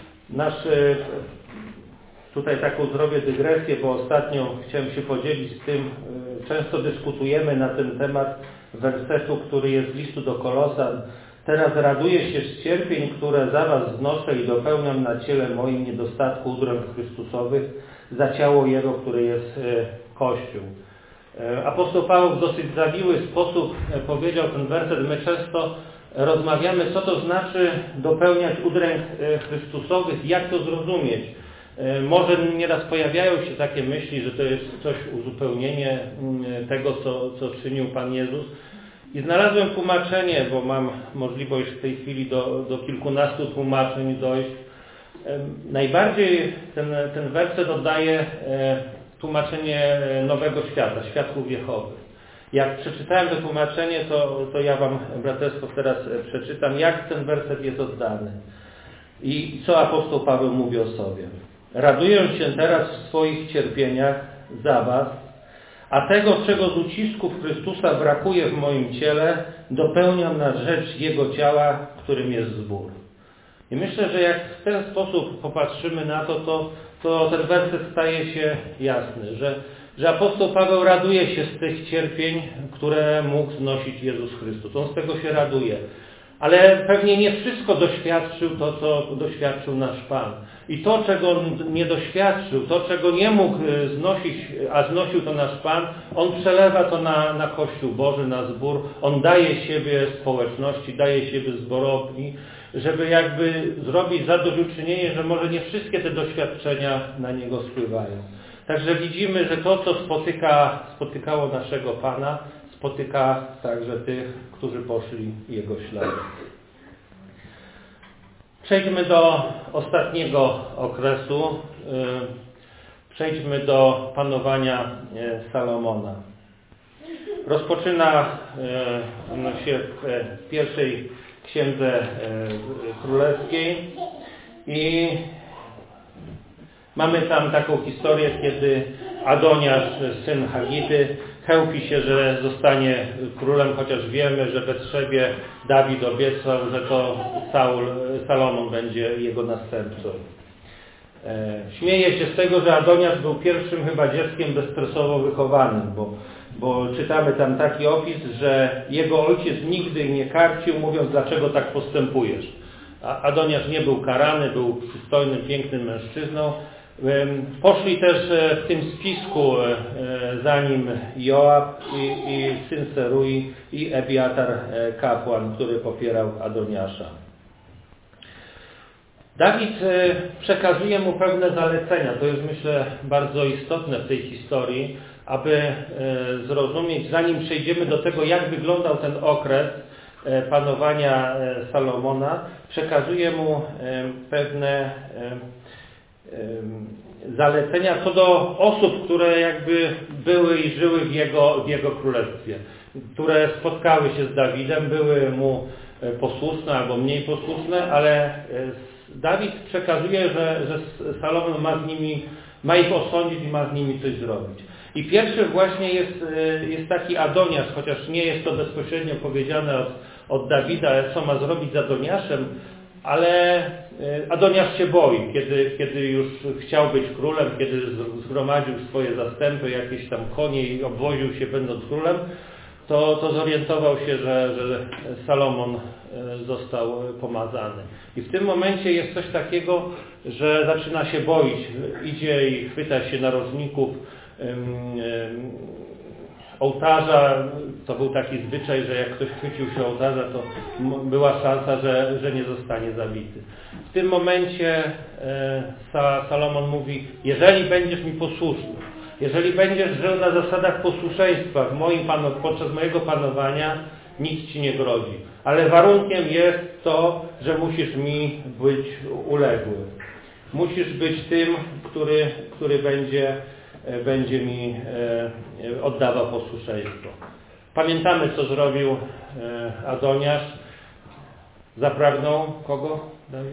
Tutaj taką zrobię dygresję, bo ostatnio chciałem się podzielić z tym, często dyskutujemy na ten temat wersetu, który jest z listu do Kolosan. Teraz raduję się z cierpień, które za was znoszę i dopełniam na ciele moim niedostatku udręk Chrystusowych za ciało Jego, które jest Kościół. Apostoł Paweł w dosyć zawiły sposób powiedział ten werset. My często rozmawiamy, co to znaczy dopełniać udręk Chrystusowych, jak to zrozumieć. Może nieraz pojawiają się takie myśli, że to jest coś uzupełnienie tego, co czynił Pan Jezus. I znalazłem tłumaczenie, bo mam możliwość w tej chwili do kilkunastu tłumaczeń dojść. Najbardziej ten werset oddaje tłumaczenie Nowego Świata, Świadków Jehowy. Jak przeczytałem to tłumaczenie, to ja wam, braterstwo, teraz przeczytam, jak ten werset jest oddany. I co apostoł Paweł mówi o sobie. Raduję się teraz w swoich cierpieniach za was, a tego, czego z ucisków Chrystusa brakuje w moim ciele, dopełniam na rzecz Jego ciała, którym jest zbór. I myślę, że jak w ten sposób popatrzymy na to ten werset staje się jasny, że apostoł Paweł raduje się z tych cierpień, które mógł znosić Jezus Chrystus. On z tego się raduje. Ale pewnie nie wszystko doświadczył to, co doświadczył nasz Pan. I to, czego on nie doświadczył, to, czego nie mógł znosić, a znosił to nasz Pan, on przelewa to na Kościół Boży, na zbór. On daje siebie społeczności, daje siebie zborowni, żeby jakby zrobić zadośćuczynienie, że może nie wszystkie te doświadczenia na niego spływają. Także widzimy, że to, co spotykało naszego Pana, spotyka także tych, którzy poszli Jego śladem. Przejdźmy do ostatniego okresu. Przejdźmy do panowania Salomona. Rozpoczyna się w pierwszej księdze królewskiej i mamy tam taką historię, kiedy Adoniasz, syn Hagity, chełpi się, że zostanie królem, chociaż wiemy, że w Trzebie Dawid obiecał, że to Salomon będzie jego następcą. Śmieje się z tego, że Adoniasz był pierwszym chyba dzieckiem bezstresowo wychowanym, bo czytamy tam taki opis, że jego ojciec nigdy nie karcił, mówiąc, dlaczego tak postępujesz. Adoniasz nie był karany, był przystojnym, pięknym mężczyzną. Poszli też w tym spisku za nim Joab i syn Serui i Ebiatar kapłan, który popierał Adoniasza. Dawid przekazuje mu pewne zalecenia. To jest, myślę, bardzo istotne w tej historii, aby zrozumieć, zanim przejdziemy do tego, jak wyglądał ten okres panowania Salomona, przekazuje mu pewne zalecenia co do osób, które jakby były i żyły w jego królestwie, które spotkały się z Dawidem, były mu posłuszne albo mniej posłuszne, ale Dawid przekazuje, że Salomon ma ich osądzić i ma z nimi coś zrobić. I pierwszy właśnie jest taki Adoniasz, chociaż nie jest to bezpośrednio powiedziane od Dawida, co ma zrobić z Adoniaszem, ale Adoniasz się boi, kiedy już chciał być królem, kiedy zgromadził swoje zastępy, jakieś tam konie i obwoził się będąc królem, to zorientował się, że Salomon został pomazany. I w tym momencie jest coś takiego, że zaczyna się boić. Idzie i chwyta się narożników ołtarza. To był taki zwyczaj, że jak ktoś chwycił się ołtarza, to była szansa, że nie zostanie zabity. W tym momencie Salomon mówi: jeżeli będziesz mi posłuszny, jeżeli będziesz żył na zasadach posłuszeństwa podczas mojego panowania, nic ci nie grozi. Ale warunkiem jest to, że musisz mi być uległy. Musisz być tym, który będzie mi oddawał posłuszeństwo. Pamiętamy, co zrobił Adoniasz. Zapragnął kogo, Dawid?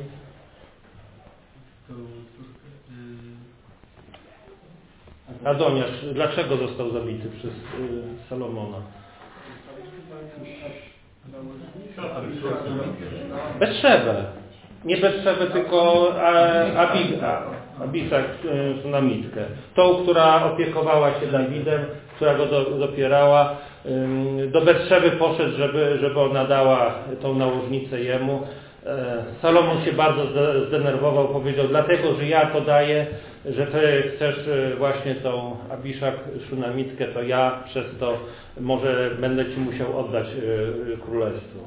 Adoniasz, dlaczego został zabity przez Salomona? Betrzebę. Nie Betrzebę, tylko Abisag, Szunamitkę. Tą, która opiekowała się Dawidem, która go dopierała. Do Betrzeby poszedł, żeby ona dała tą nałożnicę jemu. Salomon się bardzo zdenerwował, powiedział, dlatego, że ja to daję, że ty chcesz właśnie tą Abishag Szunamitkę, to ja przez to może będę ci musiał oddać królestwo.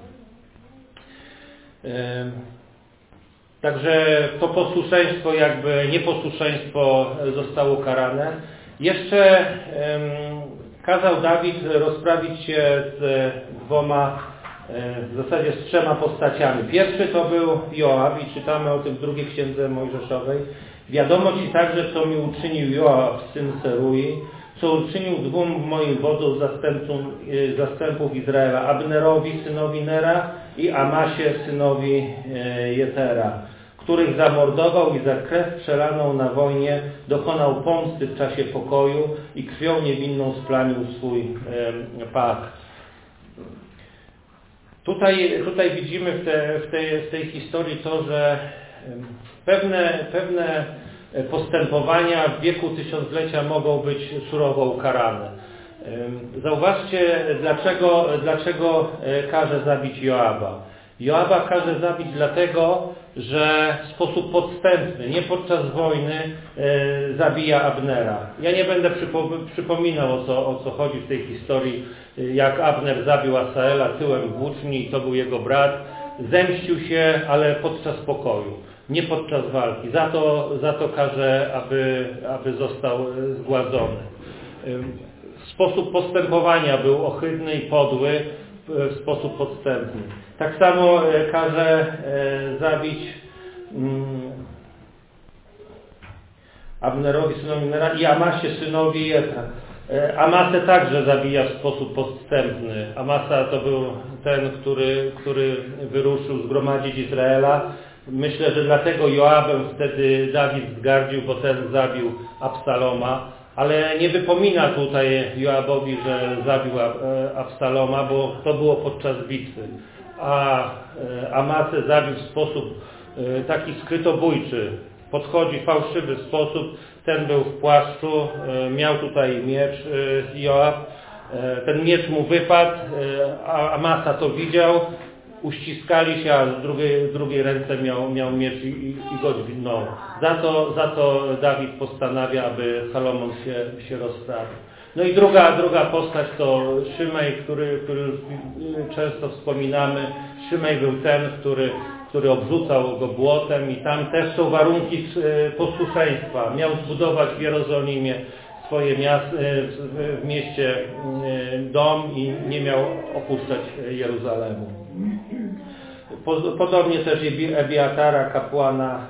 Także to posłuszeństwo, jakby nieposłuszeństwo zostało karane. Jeszcze kazał Dawid rozprawić się z dwoma, w zasadzie z trzema postaciami. Pierwszy to był Joab i czytamy o tym w drugiej księdze Mojżeszowej. Wiadomo ci także, co mi uczynił Joab, syn Serui, co uczynił dwóm moim wodzom zastępów Izraela, Abnerowi, synowi Nera i Amasie, synowi Jetera, których zamordował i za krew przelaną na wojnie dokonał pomsty w czasie pokoju i krwią niewinną splamił swój pakt. Tutaj widzimy w tej historii to, że pewne postępowania w wieku tysiąclecia mogą być surowo ukarane. Zauważcie, dlaczego każe zabić Joaba. Joaba każe zabić dlatego, że w sposób podstępny, nie podczas wojny, zabija Abnera. Ja nie będę przypominał, o co chodzi w tej historii, jak Abner zabił Asaela tyłem włóczni, to był jego brat. Zemścił się, ale podczas pokoju, nie podczas walki. Za to każe, aby został zgładzony. Sposób postępowania był ohydny i podły w sposób podstępny. Tak samo każe zabić Abnerowi, synowi Nera i Amasie, synowi Jeta. Amasę także zabija w sposób podstępny. Amasa to był ten, który wyruszył zgromadzić Izraela. Myślę, że dlatego Joabem wtedy Dawid zgardził, bo ten zabił Absaloma. Ale nie wypomina tutaj Joabowi, że zabił Absaloma, bo to było podczas bitwy. A Amasę zabił w sposób taki skrytobójczy. Podchodzi w fałszywy sposób. Ten był w płaszczu, miał tutaj miecz Joab. Ten miecz mu wypadł, a Amasa to widział. Uściskali się, a w drugiej ręce miał miecz i go dźwignął. Za to Dawid postanawia, aby Salomon się rozprawił. No i druga postać to Szymej, który często wspominamy. Szymej był ten, który obrzucał go błotem i tam też są warunki posłuszeństwa. Miał zbudować w Jerozolimie swoje w mieście dom i nie miał opuszczać Jeruzalemu. Podobnie też Ebiatara, kapłana,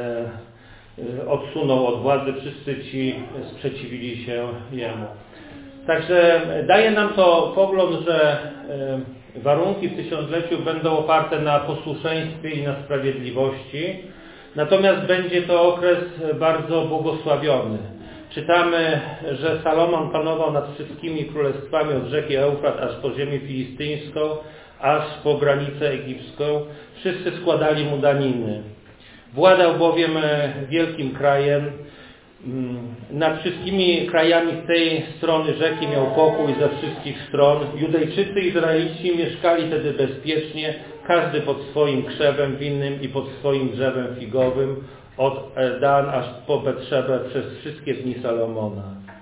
odsunął od władzy. Wszyscy ci sprzeciwili się jemu. Także daje nam to pogląd, że warunki w tysiącleciu będą oparte na posłuszeństwie i na sprawiedliwości. Natomiast będzie to okres bardzo błogosławiony. Czytamy, że Salomon panował nad wszystkimi królestwami od rzeki Eufrat aż po ziemię filistyńską, aż po granicę egipską. Wszyscy składali mu daniny. Władał bowiem wielkim krajem. Nad wszystkimi krajami z tej strony rzeki miał pokój ze wszystkich stron. Judejczycy i Izraelici mieszkali wtedy bezpiecznie, każdy pod swoim krzewem winnym i pod swoim drzewem figowym, od Dan aż po Betrzebę przez wszystkie dni Salomona.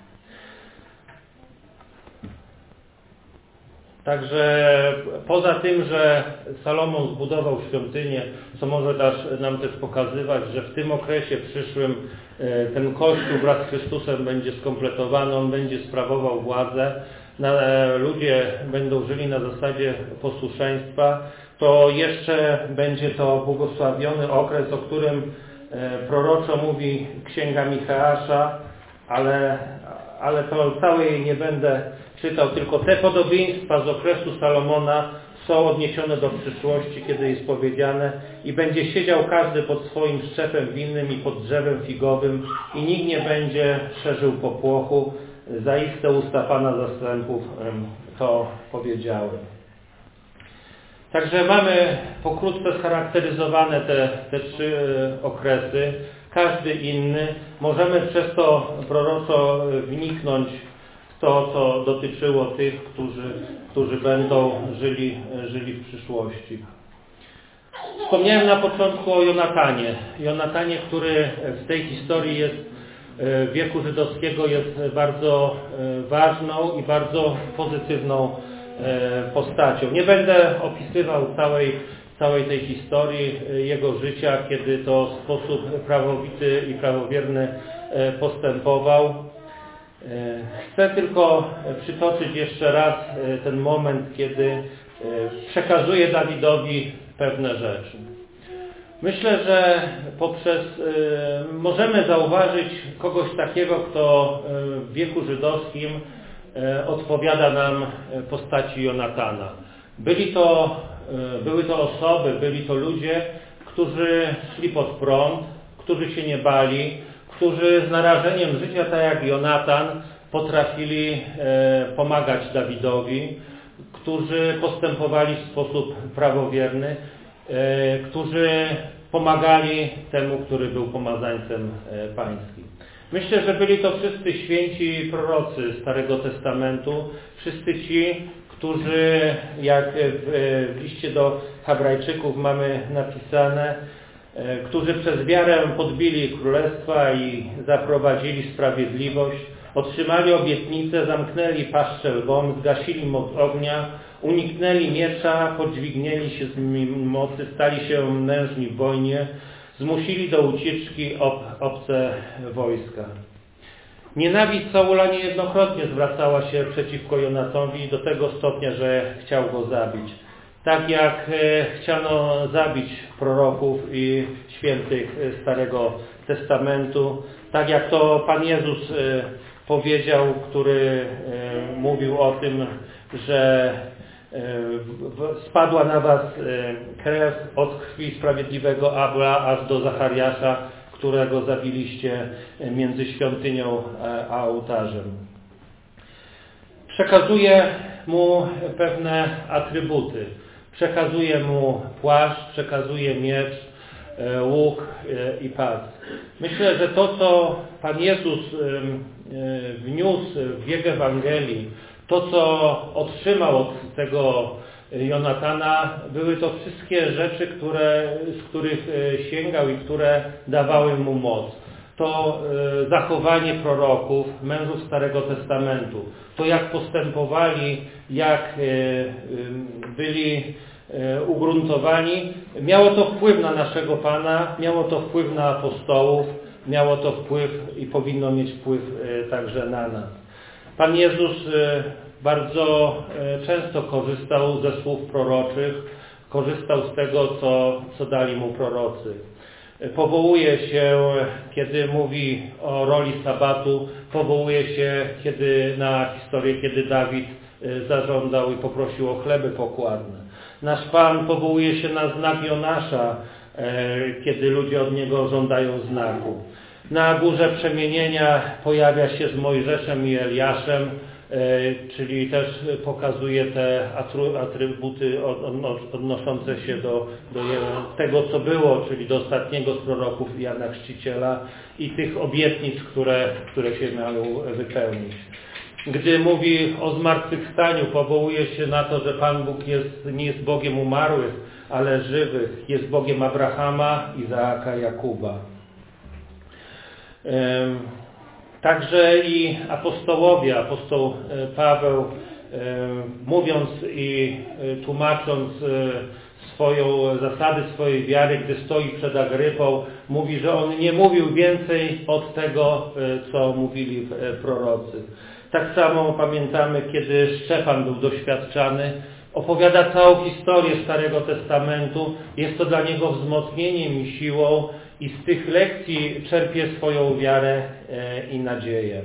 Także poza tym, że Salomon zbudował świątynię, co może nam też pokazywać, że w tym okresie przyszłym ten Kościół wraz z Chrystusem będzie skompletowany, on będzie sprawował władzę, ludzie będą żyli na zasadzie posłuszeństwa, to jeszcze będzie to błogosławiony okres, o którym proroczo mówi Księga Micheasza, ale to całej nie będę czytał, tylko te podobieństwa z okresu Salomona są odniesione do przyszłości, kiedy jest powiedziane: i będzie siedział każdy pod swoim szczepem winnym i pod drzewem figowym i nikt nie będzie szerzył popłochu. Zaiste usta Pana zastępów to powiedziały. Także mamy pokrótce scharakteryzowane te trzy okresy, każdy inny. Możemy przez to proroczo wniknąć w to, co dotyczyło tych, którzy będą żyli w przyszłości. Wspomniałem na początku o Jonatanie. Jonatanie, który w tej historii jest wieku żydowskiego jest bardzo ważną i bardzo pozytywną postacią. Nie będę opisywał całej tej historii jego życia, kiedy to w sposób prawowity i prawowierny postępował. Chcę tylko przytoczyć jeszcze raz ten moment, kiedy przekazuje Dawidowi pewne rzeczy. Myślę, że możemy zauważyć kogoś takiego, kto w wieku żydowskim odpowiada nam postaci Jonatana. Były to osoby, byli to ludzie, którzy szli pod prąd, którzy się nie bali, którzy z narażeniem życia, tak jak Jonatan, potrafili pomagać Dawidowi, którzy postępowali w sposób prawowierny, którzy pomagali temu, który był pomazańcem pańskim. Myślę, że byli to wszyscy święci prorocy Starego Testamentu, wszyscy ci, którzy, jak w liście do Hebrajczyków mamy napisane, którzy przez wiarę podbili królestwa i zaprowadzili sprawiedliwość, otrzymali obietnicę, zamknęli paszczę lwom, zgasili moc ognia, uniknęli miecza, podźwignęli się z mocy, stali się mężni w wojnie, zmusili do ucieczki obce wojska. Nienawiść Saula niejednokrotnie zwracała się przeciwko Jonatowi do tego stopnia, że chciał go zabić. Tak jak chciano zabić proroków i świętych Starego Testamentu, tak jak to Pan Jezus powiedział, który mówił o tym, że spadła na was krew od krwi sprawiedliwego Abla aż do Zachariasza, którego zabiliście między świątynią a ołtarzem. Przekazuje mu pewne atrybuty. Przekazuje mu płaszcz, przekazuje miecz, łuk i pas. Myślę, że to, co Pan Jezus wniósł w bieg Ewangelii, to, co otrzymał od tego Jonatana, były to wszystkie rzeczy, z których sięgał i które dawały mu moc. To zachowanie proroków, mężów Starego Testamentu, to jak postępowali, jak byli ugruntowani, miało to wpływ na naszego Pana, miało to wpływ na apostołów, miało to wpływ i powinno mieć wpływ także na nas. Pan Jezus bardzo często korzystał ze słów proroczych, korzystał z tego, co dali mu prorocy. Powołuje się, kiedy mówi o roli sabatu, powołuje się na historię, kiedy Dawid zażądał i poprosił o chleby pokładne. Nasz Pan powołuje się na znak Jonasza, kiedy ludzie od Niego żądają znaku. Na Górze Przemienienia pojawia się z Mojżeszem i Eliaszem, czyli też pokazuje te atrybuty odnoszące się do tego, co było, czyli do ostatniego z proroków Jana Chrzciciela i tych obietnic, które się mają wypełnić. Gdy mówi o zmartwychwstaniu, powołuje się na to, że Pan Bóg nie jest Bogiem umarłych, ale żywych. Jest Bogiem Abrahama, Izaaka, Jakuba. Także i apostołowie, apostoł Paweł, mówiąc i tłumacząc zasady swojej wiary, gdy stoi przed Agrypą, mówi, że on nie mówił więcej od tego, co mówili prorocy. Tak samo pamiętamy, kiedy Szczepan był doświadczany, opowiada całą historię Starego Testamentu, jest to dla niego wzmocnieniem i siłą i z tych lekcji czerpie swoją wiarę i nadzieję.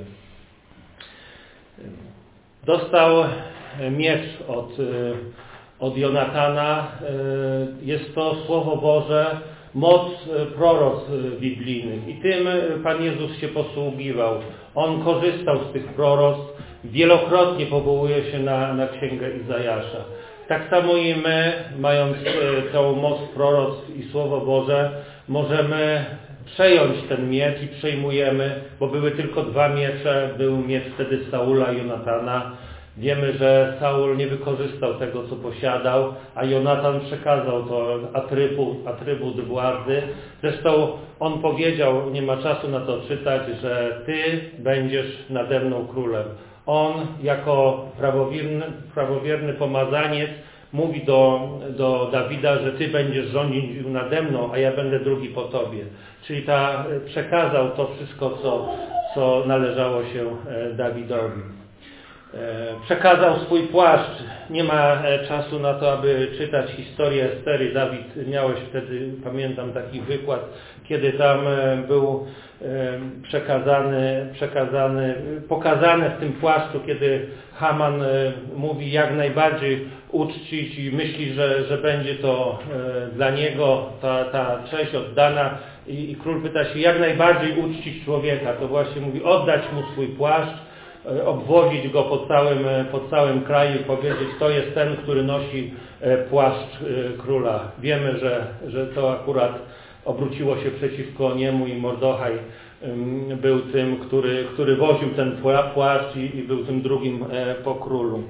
Dostał miecz od Jonatana. Jest to Słowo Boże, moc proroc biblijnych. I tym Pan Jezus się posługiwał. On korzystał z tych proroc. Wielokrotnie powołuje się na Księgę Izajasza. tak samo i my, mając tą moc proroctw i Słowo Boże, możemy przejąć ten miecz i przejmujemy, bo były tylko 2 miecze. Był miecz wtedy Saula i Jonatana. Wiemy, że Saul nie wykorzystał tego, co posiadał, a Jonatan przekazał to atrybut władzy. Zresztą on powiedział, nie ma czasu na to czytać, że Ty będziesz nade mną królem. On jako prawowierny pomazaniec mówi do Dawida, że Ty będziesz rządził nade mną, a ja będę drugi po Tobie. Czyli przekazał to wszystko, co należało się Dawidowi. Przekazał swój płaszcz. Nie ma czasu na to, aby czytać historię Estery. Dawid, miałeś wtedy, pamiętam, taki wykład, kiedy tam był pokazane w tym płaszczu, kiedy Haman mówi jak najbardziej uczcić i myśli, że będzie to dla niego ta cześć oddana i król pyta się, jak najbardziej uczcić człowieka. To właśnie mówi, oddać mu swój płaszcz, obwozić go po całym kraju i powiedzieć, to jest ten, który nosi płaszcz króla. Wiemy, że to akurat obróciło się przeciwko niemu i Mordochaj był tym, który woził ten płaszcz i był tym drugim po królu.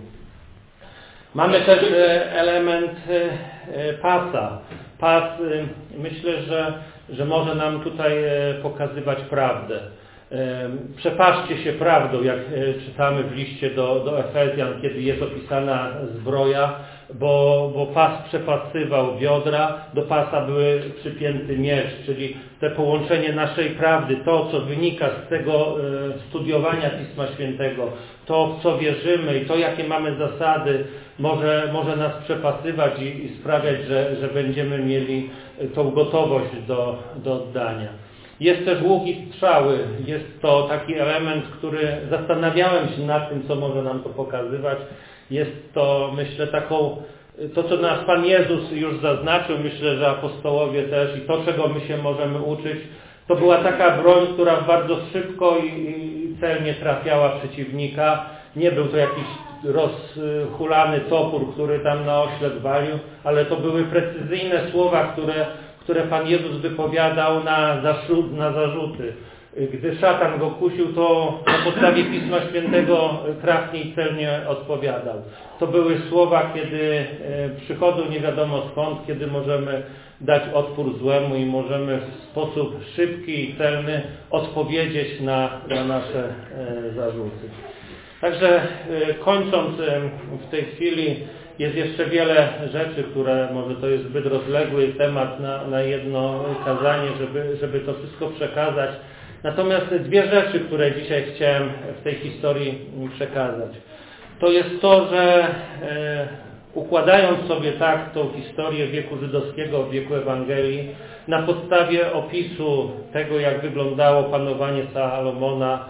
Mamy też element pasa. Pas, myślę, że może nam tutaj pokazywać prawdę. Przepaszcie się prawdą, jak czytamy w liście do Efezjan, kiedy jest opisana zbroja, bo pas przepasywał biodra, do pasa były przypięty miecz, czyli te połączenie naszej prawdy, to co wynika z tego studiowania Pisma Świętego, to w co wierzymy i to jakie mamy zasady, może nas przepasywać i sprawiać, że będziemy mieli tą gotowość do oddania. Jest też łuk i strzały. Jest to taki element, który zastanawiałem się nad tym, co może nam to pokazywać. Jest to, myślę, to co nas Pan Jezus już zaznaczył, myślę, że apostołowie też i to, czego my się możemy uczyć, to była taka broń, która bardzo szybko i celnie trafiała przeciwnika. Nie był to jakiś rozhulany topór, który tam na oślep walił, ale to były precyzyjne słowa, które Pan Jezus wypowiadał na zarzuty. Gdy szatan go kusił, to na podstawie Pisma Świętego trafnie i celnie odpowiadał. To były słowa, kiedy przychodzą nie wiadomo skąd, kiedy możemy dać odpór złemu i możemy w sposób szybki i celny odpowiedzieć na nasze zarzuty. Także kończąc w tej chwili, jest jeszcze wiele rzeczy, które może to jest zbyt rozległy temat na jedno kazanie, żeby to wszystko przekazać. Natomiast 2 rzeczy, które dzisiaj chciałem w tej historii przekazać. To jest to, że układając sobie tak tą historię wieku żydowskiego, wieku Ewangelii, na podstawie opisu tego, jak wyglądało panowanie Salomona,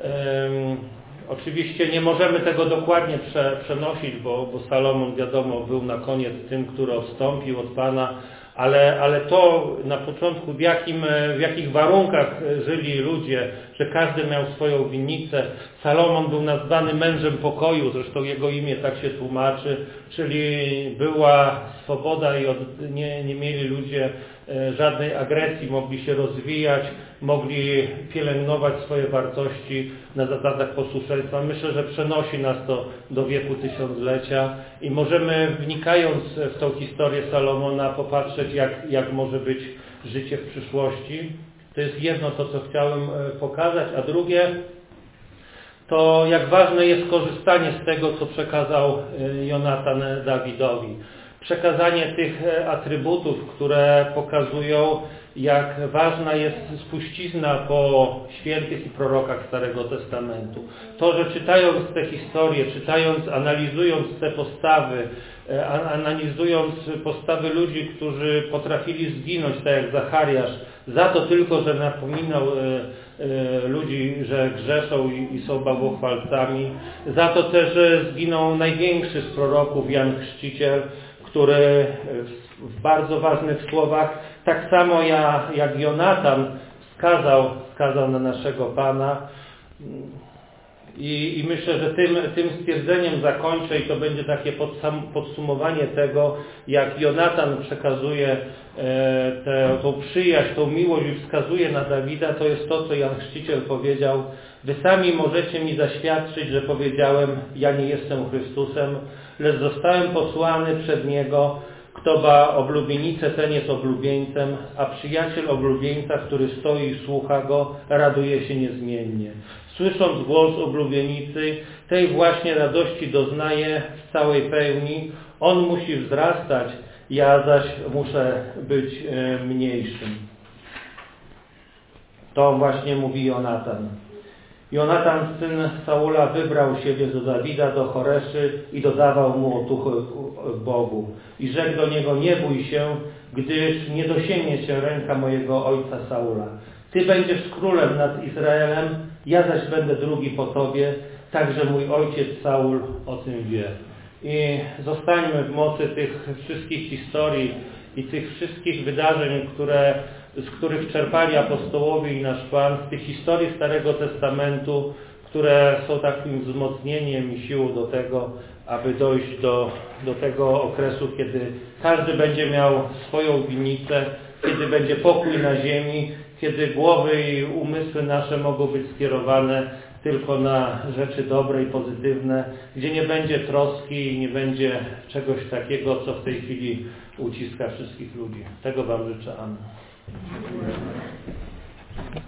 oczywiście nie możemy tego dokładnie przenosić, bo Salomon, wiadomo, był na koniec tym, który odstąpił od Pana, ale to na początku, w jakich warunkach żyli ludzie, że każdy miał swoją winnicę. Salomon był nazwany mężem pokoju, zresztą jego imię tak się tłumaczy, czyli była swoboda i nie mieli ludzie żadnej agresji, mogli się rozwijać, mogli pielęgnować swoje wartości na zasadach posłuszeństwa. Myślę, że przenosi nas to do wieku tysiąclecia i możemy, wnikając w tą historię Salomona, popatrzeć, jak może być życie w przyszłości. To jest jedno to, co chciałem pokazać, a drugie to jak ważne jest korzystanie z tego, co przekazał Jonatan Dawidowi. Przekazanie tych atrybutów, które pokazują, jak ważna jest spuścizna po świętych i prorokach Starego Testamentu. To, że czytając te historie, analizując te postawy, analizując postawy ludzi, którzy potrafili zginąć, tak jak Zachariasz, za to tylko, że napominał ludzi, że grzeszą i są bałwochwalcami, za to też, że zginął największy z proroków, Jan Chrzciciel, który w bardzo ważnych słowach, tak samo jak Jonatan wskazał na naszego Pana. I myślę, że tym stwierdzeniem zakończę i to będzie takie podsumowanie tego, jak Jonatan przekazuje tą przyjaźń, tą miłość i wskazuje na Dawida, to jest to, co Jan Chrzciciel powiedział. Wy sami możecie mi zaświadczyć, że powiedziałem, ja nie jestem Chrystusem, lecz zostałem posłany przed Niego. Kto dba o oblubienicę, ten jest oblubieńcem, a przyjaciel oblubieńca, który stoi i słucha go, raduje się niezmiennie. Słysząc głos oblubienicy, tej właśnie radości doznaje w całej pełni. On musi wzrastać, ja zaś muszę być mniejszym. To właśnie mówi Jonatan. Jonatan, syn Saula, wybrał siebie do Dawida, do Choreszy i dodawał mu otuchy Bogu. I rzekł do niego, nie bój się, gdyż nie dosięgnie cię ręka mojego ojca Saula. Ty będziesz królem nad Izraelem, ja zaś będę drugi po tobie, także mój ojciec Saul o tym wie. I zostańmy w mocy tych wszystkich historii i tych wszystkich wydarzeń, z których czerpali apostołowie i nasz Pan, z tych historii Starego Testamentu, które są takim wzmocnieniem i siłą do tego, aby dojść do tego okresu, kiedy każdy będzie miał swoją winnicę, kiedy będzie pokój na ziemi, kiedy głowy i umysły nasze mogą być skierowane tylko na rzeczy dobre i pozytywne, gdzie nie będzie troski i nie będzie czegoś takiego, co w tej chwili uciska wszystkich ludzi. Tego Wam życzę. Amen.